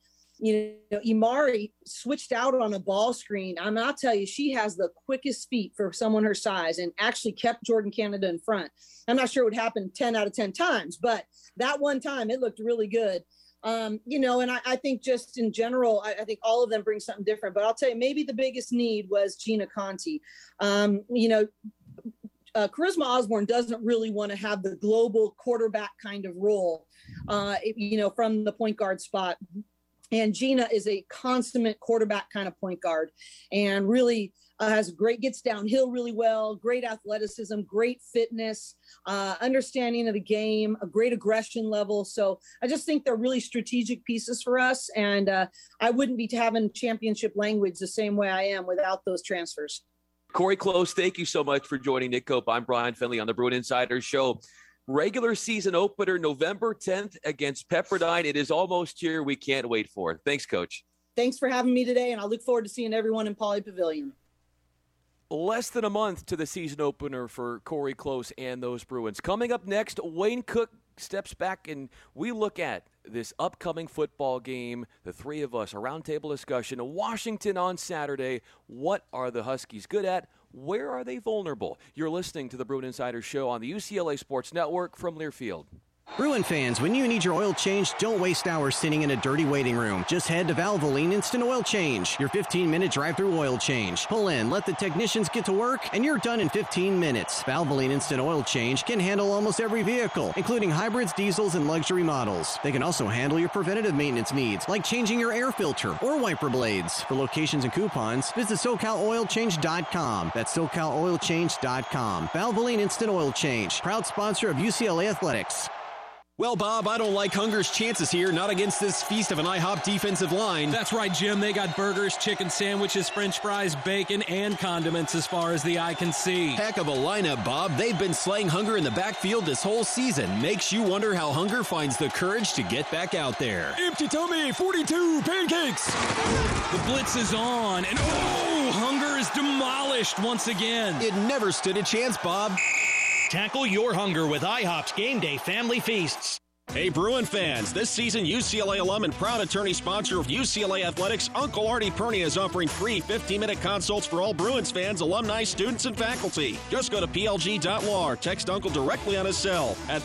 Imari switched out on a ball screen. I'll tell you, she has the quickest feet for someone her size and actually kept Jordan Canada in front. I'm not sure it would happen 10 out of 10 times, but that one time it looked really good. And I think just in general, I think all of them bring something different. But I'll tell you, maybe the biggest need was Gina Conti. Charisma Osborne doesn't really want to have the global quarterback kind of role, from the point guard spot. And Gina is a consummate quarterback kind of point guard and really gets downhill really well, great athleticism, great fitness, understanding of the game, a great aggression level. So I just think they're really strategic pieces for us. And I wouldn't be having championship language the same way I am without those transfers. Corey Close, thank you so much for joining Nick Cope. I'm Brian Finley on the Bruin Insider Show. Regular season opener November 10th against Pepperdine. It is almost here. We can't wait for it. Thanks, Coach. Thanks for having me today, and I look forward to seeing everyone in Pauley Pavilion. Less than a month to the season opener for Corey Close and those Bruins. Coming up next, Wayne Cook steps back and we look at this upcoming football game. The three of us, a roundtable discussion. Washington on Saturday. What are the Huskies good at? Where are they vulnerable? You're listening to the Bruin Insider Show on the UCLA Sports Network from Learfield. Bruin fans, when you need your oil changed, don't waste hours sitting in a dirty waiting room. Just head to Valvoline Instant Oil Change, your 15-minute drive-through oil change. Pull in, let the technicians get to work, and you're done in 15 minutes. Valvoline Instant Oil Change can handle almost every vehicle, including hybrids, diesels, and luxury models. They can also handle your preventative maintenance needs, like changing your air filter or wiper blades. For locations and coupons, visit SoCalOilChange.com. That's SoCalOilChange.com. Valvoline Instant Oil Change, proud sponsor of UCLA Athletics. Well, Bob, I don't like Hunger's chances here, not against this feast of an IHOP defensive line. That's right, Jim. They got burgers, chicken sandwiches, french fries, bacon, and condiments as far as the eye can see. Heck of a lineup, Bob. They've been slaying Hunger in the backfield this whole season. Makes you wonder how Hunger finds the courage to get back out there. Empty tummy, 42 pancakes. The blitz is on, and Hunger is demolished once again. It never stood a chance, Bob. Tackle your hunger with IHOP's Game Day Family Feasts. Hey, Bruin fans, this season UCLA alum and proud attorney sponsor of UCLA Athletics, Uncle Artie Pernia is offering free 15-minute consults for all Bruins fans, alumni, students, and faculty. Just go to plg.law or text Uncle directly on his cell at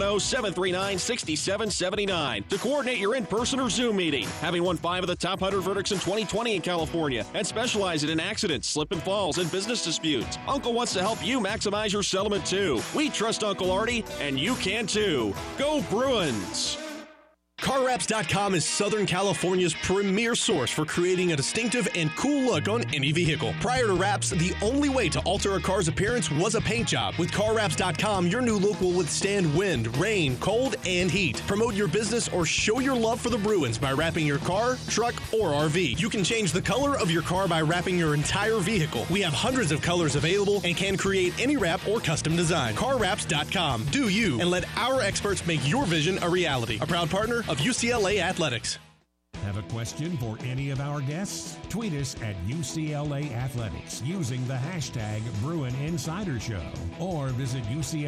310-739-6779 to coordinate your in-person or Zoom meeting. Having won 5 of the top 100 verdicts in 2020 in California and specializing in accidents, slip and falls, and business disputes, Uncle wants to help you maximize your settlement too. We trust Uncle Artie, and you can too. Go Bruins! CarWraps.com is Southern California's premier source for creating a distinctive and cool look on any vehicle. Prior to wraps, the only way to alter a car's appearance was a paint job. With CarWraps.com, your new look will withstand wind, rain, cold, and heat. Promote your business or show your love for the Bruins by wrapping your car, truck, or RV. You can change the color of your car by wrapping your entire vehicle. We have hundreds of colors available and can create any wrap or custom design. CarWraps.com. Do you, and let our experts make your vision a reality. A proud partner of UCLA Athletics. Have a question for any of our guests? Tweet us at UCLA Athletics using the hashtag Bruin Insider Show, or visit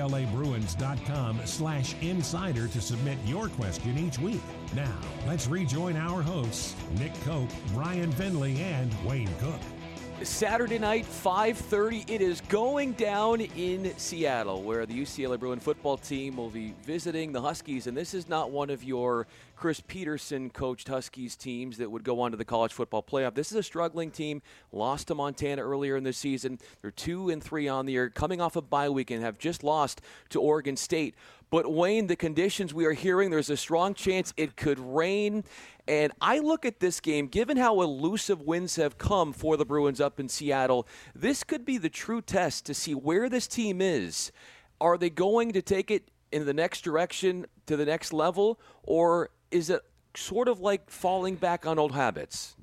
UCLABruins.com/insider to submit your question each week. Now, let's rejoin our hosts, Nick Cope, Brian Finley, and Wayne Cook. Saturday night, 5:30. It is going down in Seattle, where the UCLA Bruin football team will be visiting the Huskies. And this is not one of your Chris Peterson coached Huskies teams that would go on to the college football playoff. This is a struggling team. Lost to Montana earlier in the season. They're 2-3 on the year, coming off a bye week, and have just lost to Oregon State. But Wayne, the conditions we are hearing, there's a strong chance it could rain. And I look at this game, given how elusive winds have come for the Bruins up in Seattle, this could be the true test to see where this team is. Are they going to take it in the next direction to the next level, or is it sort of like falling back on old habits?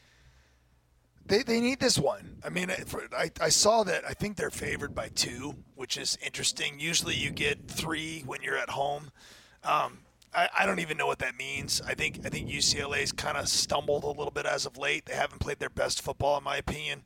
They need this one. I mean, I saw that. I think they're favored by 2, which is interesting. Usually you get 3 when you're at home. I don't even know what that means. I think UCLA's kind of stumbled a little bit as of late. They haven't played their best football, in my opinion.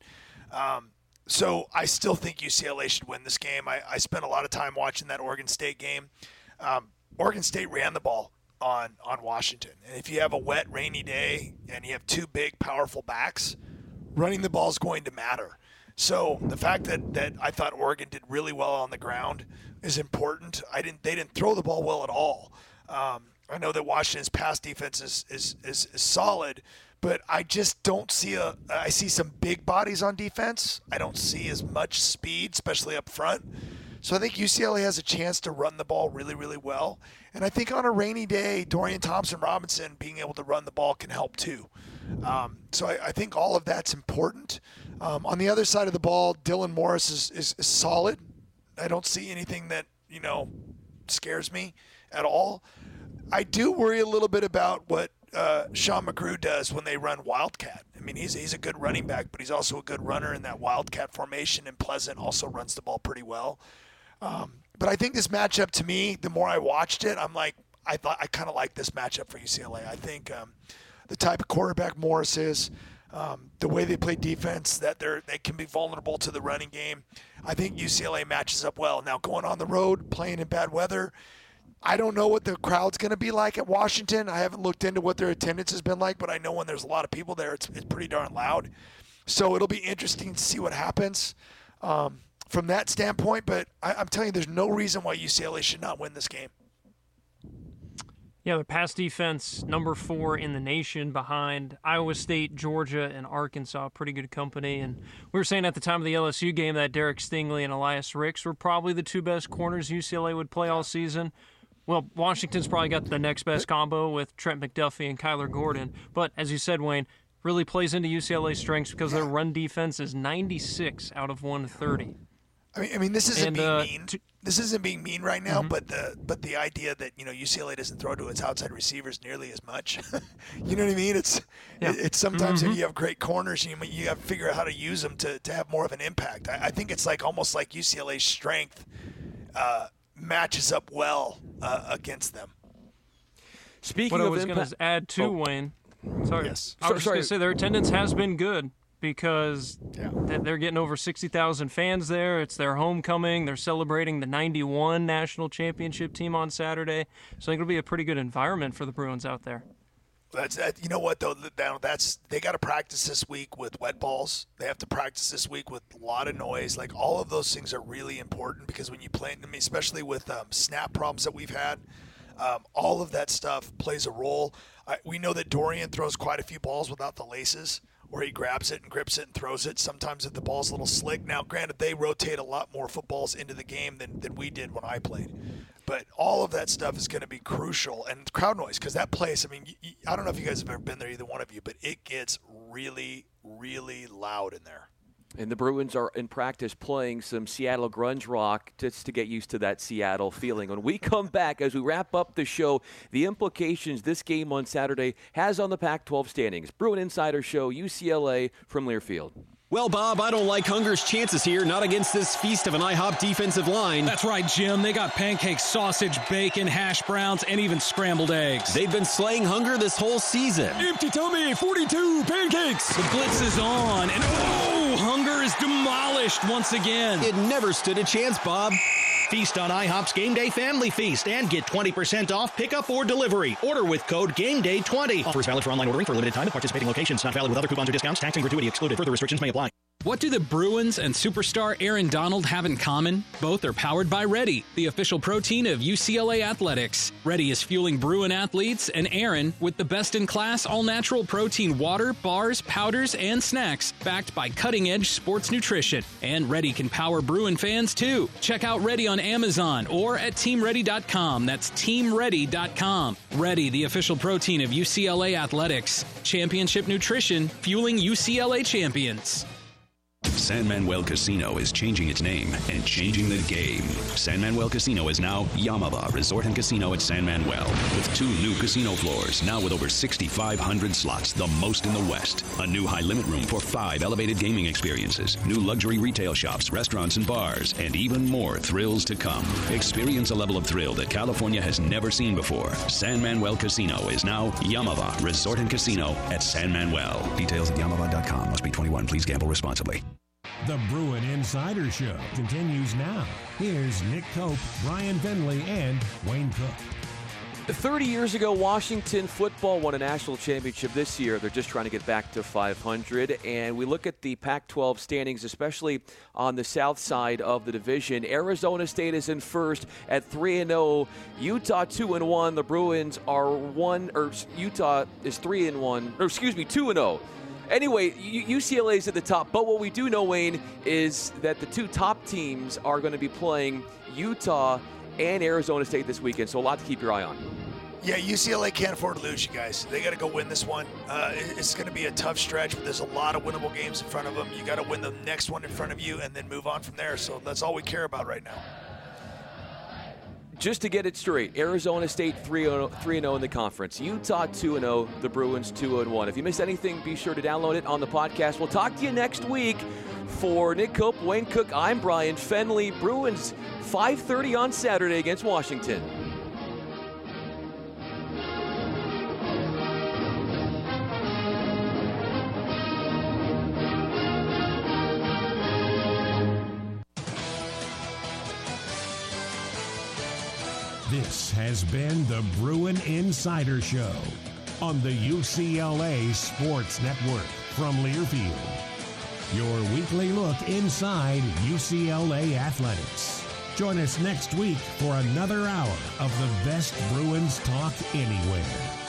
So I still think UCLA should win this game. I spent a lot of time watching that Oregon State game. Oregon State ran the ball on Washington. And if you have a wet, rainy day and you have 2 big, powerful backs, running the ball is going to matter. So the fact that I thought Oregon did really well on the ground is important. They didn't throw the ball well at all. I know that Washington's pass defense is solid, but I just don't see I see some big bodies on defense. I don't see as much speed, especially up front. So I think UCLA has a chance to run the ball really, really well. And I think on a rainy day, Dorian Thompson-Robinson being able to run the ball can help too. So I think all of that's important. On the other side of the ball, Dylan Morris is solid. I don't see anything that, scares me at all. I do worry a little bit about what Sean McGrew does when they run Wildcat. I mean, he's a good running back, but he's also a good runner in that Wildcat formation, and Pleasant also runs the ball pretty well. But I think this matchup, to me, the more I watched it, I kind of like this matchup for UCLA. I think the type of quarterback Morris is, the way they play defense, that they can be vulnerable to the running game. I think UCLA matches up well. Now, going on the road, playing in bad weather, I don't know what the crowd's going to be like at Washington. I haven't looked into what their attendance has been like, but I know when there's a lot of people there, it's pretty darn loud. So it'll be interesting to see what happens from that standpoint. But I'm telling you, there's no reason why UCLA should not win this game. Yeah, the pass defense, number 4 in the nation behind Iowa State, Georgia, and Arkansas. Pretty good company. And we were saying at the time of the LSU game that Derek Stingley and Elias Ricks were probably the 2 best corners UCLA would play all season. Well, Washington's probably got the next best combo with Trent McDuffie and Kyler Gordon. But as you said, Wayne, really plays into UCLA's strengths because their run defense is 96 out of 130. I mean, this isn't being mean. This isn't being mean right now, but the idea that UCLA doesn't throw to its outside receivers nearly as much. You know what I mean? It's sometimes if you have great corners, you have to figure out how to use them to have more of an impact. I think it's almost like UCLA's strength matches up well against them. Speaking of, I was going to add too, Wayne. Sorry, yes. I was just going to say their attendance has been good because they're getting over 60,000 fans there. It's their homecoming. They're celebrating the '91 national championship team on Saturday. So I think it'll be a pretty good environment for the Bruins out there. You know what, though? They got to practice this week with wet balls. They have to practice this week with a lot of noise. All of those things are really important because when you play, especially with snap problems that we've had, all of that stuff plays a role. We know that Dorian throws quite a few balls without the laces, where he grabs it and grips it and throws it. Sometimes if the ball's a little slick. Now, granted, they rotate a lot more footballs into the game than we did when I played. But all of that stuff is going to be crucial. And crowd noise, because that place, I don't know if you guys have ever been there, either one of you, but it gets really, really loud in there. And the Bruins are in practice playing some Seattle grunge rock just to get used to that Seattle feeling. When we come back, as we wrap up the show, the implications this game on Saturday has on the Pac-12 standings. Bruin Insider Show, UCLA from Learfield. Well, Bob, I don't like Hunger's chances here, not against this feast of an IHOP defensive line. That's right, Jim. They got pancakes, sausage, bacon, hash browns, and even scrambled eggs. They've been slaying Hunger this whole season. Empty tummy, 42 pancakes. The blitz is on, and Hunger is demolished once again. It never stood a chance, Bob. Feast on IHOP's Game Day Family Feast and get 20% off pickup or delivery. Order with code GameDay20. Offers valid for online ordering for a limited time at participating locations. Not valid with other coupons or discounts. Tax and gratuity excluded. Further restrictions may apply. What do the Bruins and superstar Aaron Donald have in common? Both are powered by Ready, the official protein of UCLA Athletics. Ready is fueling Bruin athletes and Aaron with the best-in-class all-natural protein water, bars, powders, and snacks backed by cutting-edge sports nutrition. And Ready can power Bruin fans, too. Check out Ready on Amazon or at TeamReady.com. That's TeamReady.com. Ready, the official protein of UCLA Athletics. Championship nutrition, fueling UCLA champions. San Manuel Casino is changing its name and changing the game. San Manuel Casino is now Yamava Resort and Casino at San Manuel, with 2 new casino floors, now with over 6,500 slots, the most in the West. A new high-limit room for 5 elevated gaming experiences, new luxury retail shops, restaurants, and bars, and even more thrills to come. Experience a level of thrill that California has never seen before. San Manuel Casino is now Yamava Resort and Casino at San Manuel. Details at yamava.com. Must be 21. Please gamble responsibly. The Bruin Insider Show continues now. Here's Nick Cope, Brian Finley, and Wayne Cook. 30 years ago, Washington football won a national championship this year. They're just trying to get back to 500. And we look at the Pac-12 standings, especially on the south side of the division. Arizona State is in first at 3-0. Utah 2-1. The Bruins are Utah is 2-0. Anyway, UCLA is at the top, but what we do know, Wayne, is that the 2 top teams are going to be playing Utah and Arizona State this weekend, so a lot to keep your eye on. Yeah, UCLA can't afford to lose, you guys. They got to go win this one. It's going to be a tough stretch, but there's a lot of winnable games in front of them. You got to win the next one in front of you and then move on from there, so that's all we care about right now. Just to get it straight, Arizona State 3-0 in the conference. Utah 2-0, the Bruins 2-1. If you missed anything, be sure to download it on the podcast. We'll talk to you next week. For Nick Cope, Wayne Cook, I'm Brian Fenley. Bruins 5:30 on Saturday against Washington. This has been the Bruin Insider Show on the UCLA Sports Network from Learfield. Your weekly look inside UCLA athletics. Join us next week for another hour of the best Bruins talk anywhere.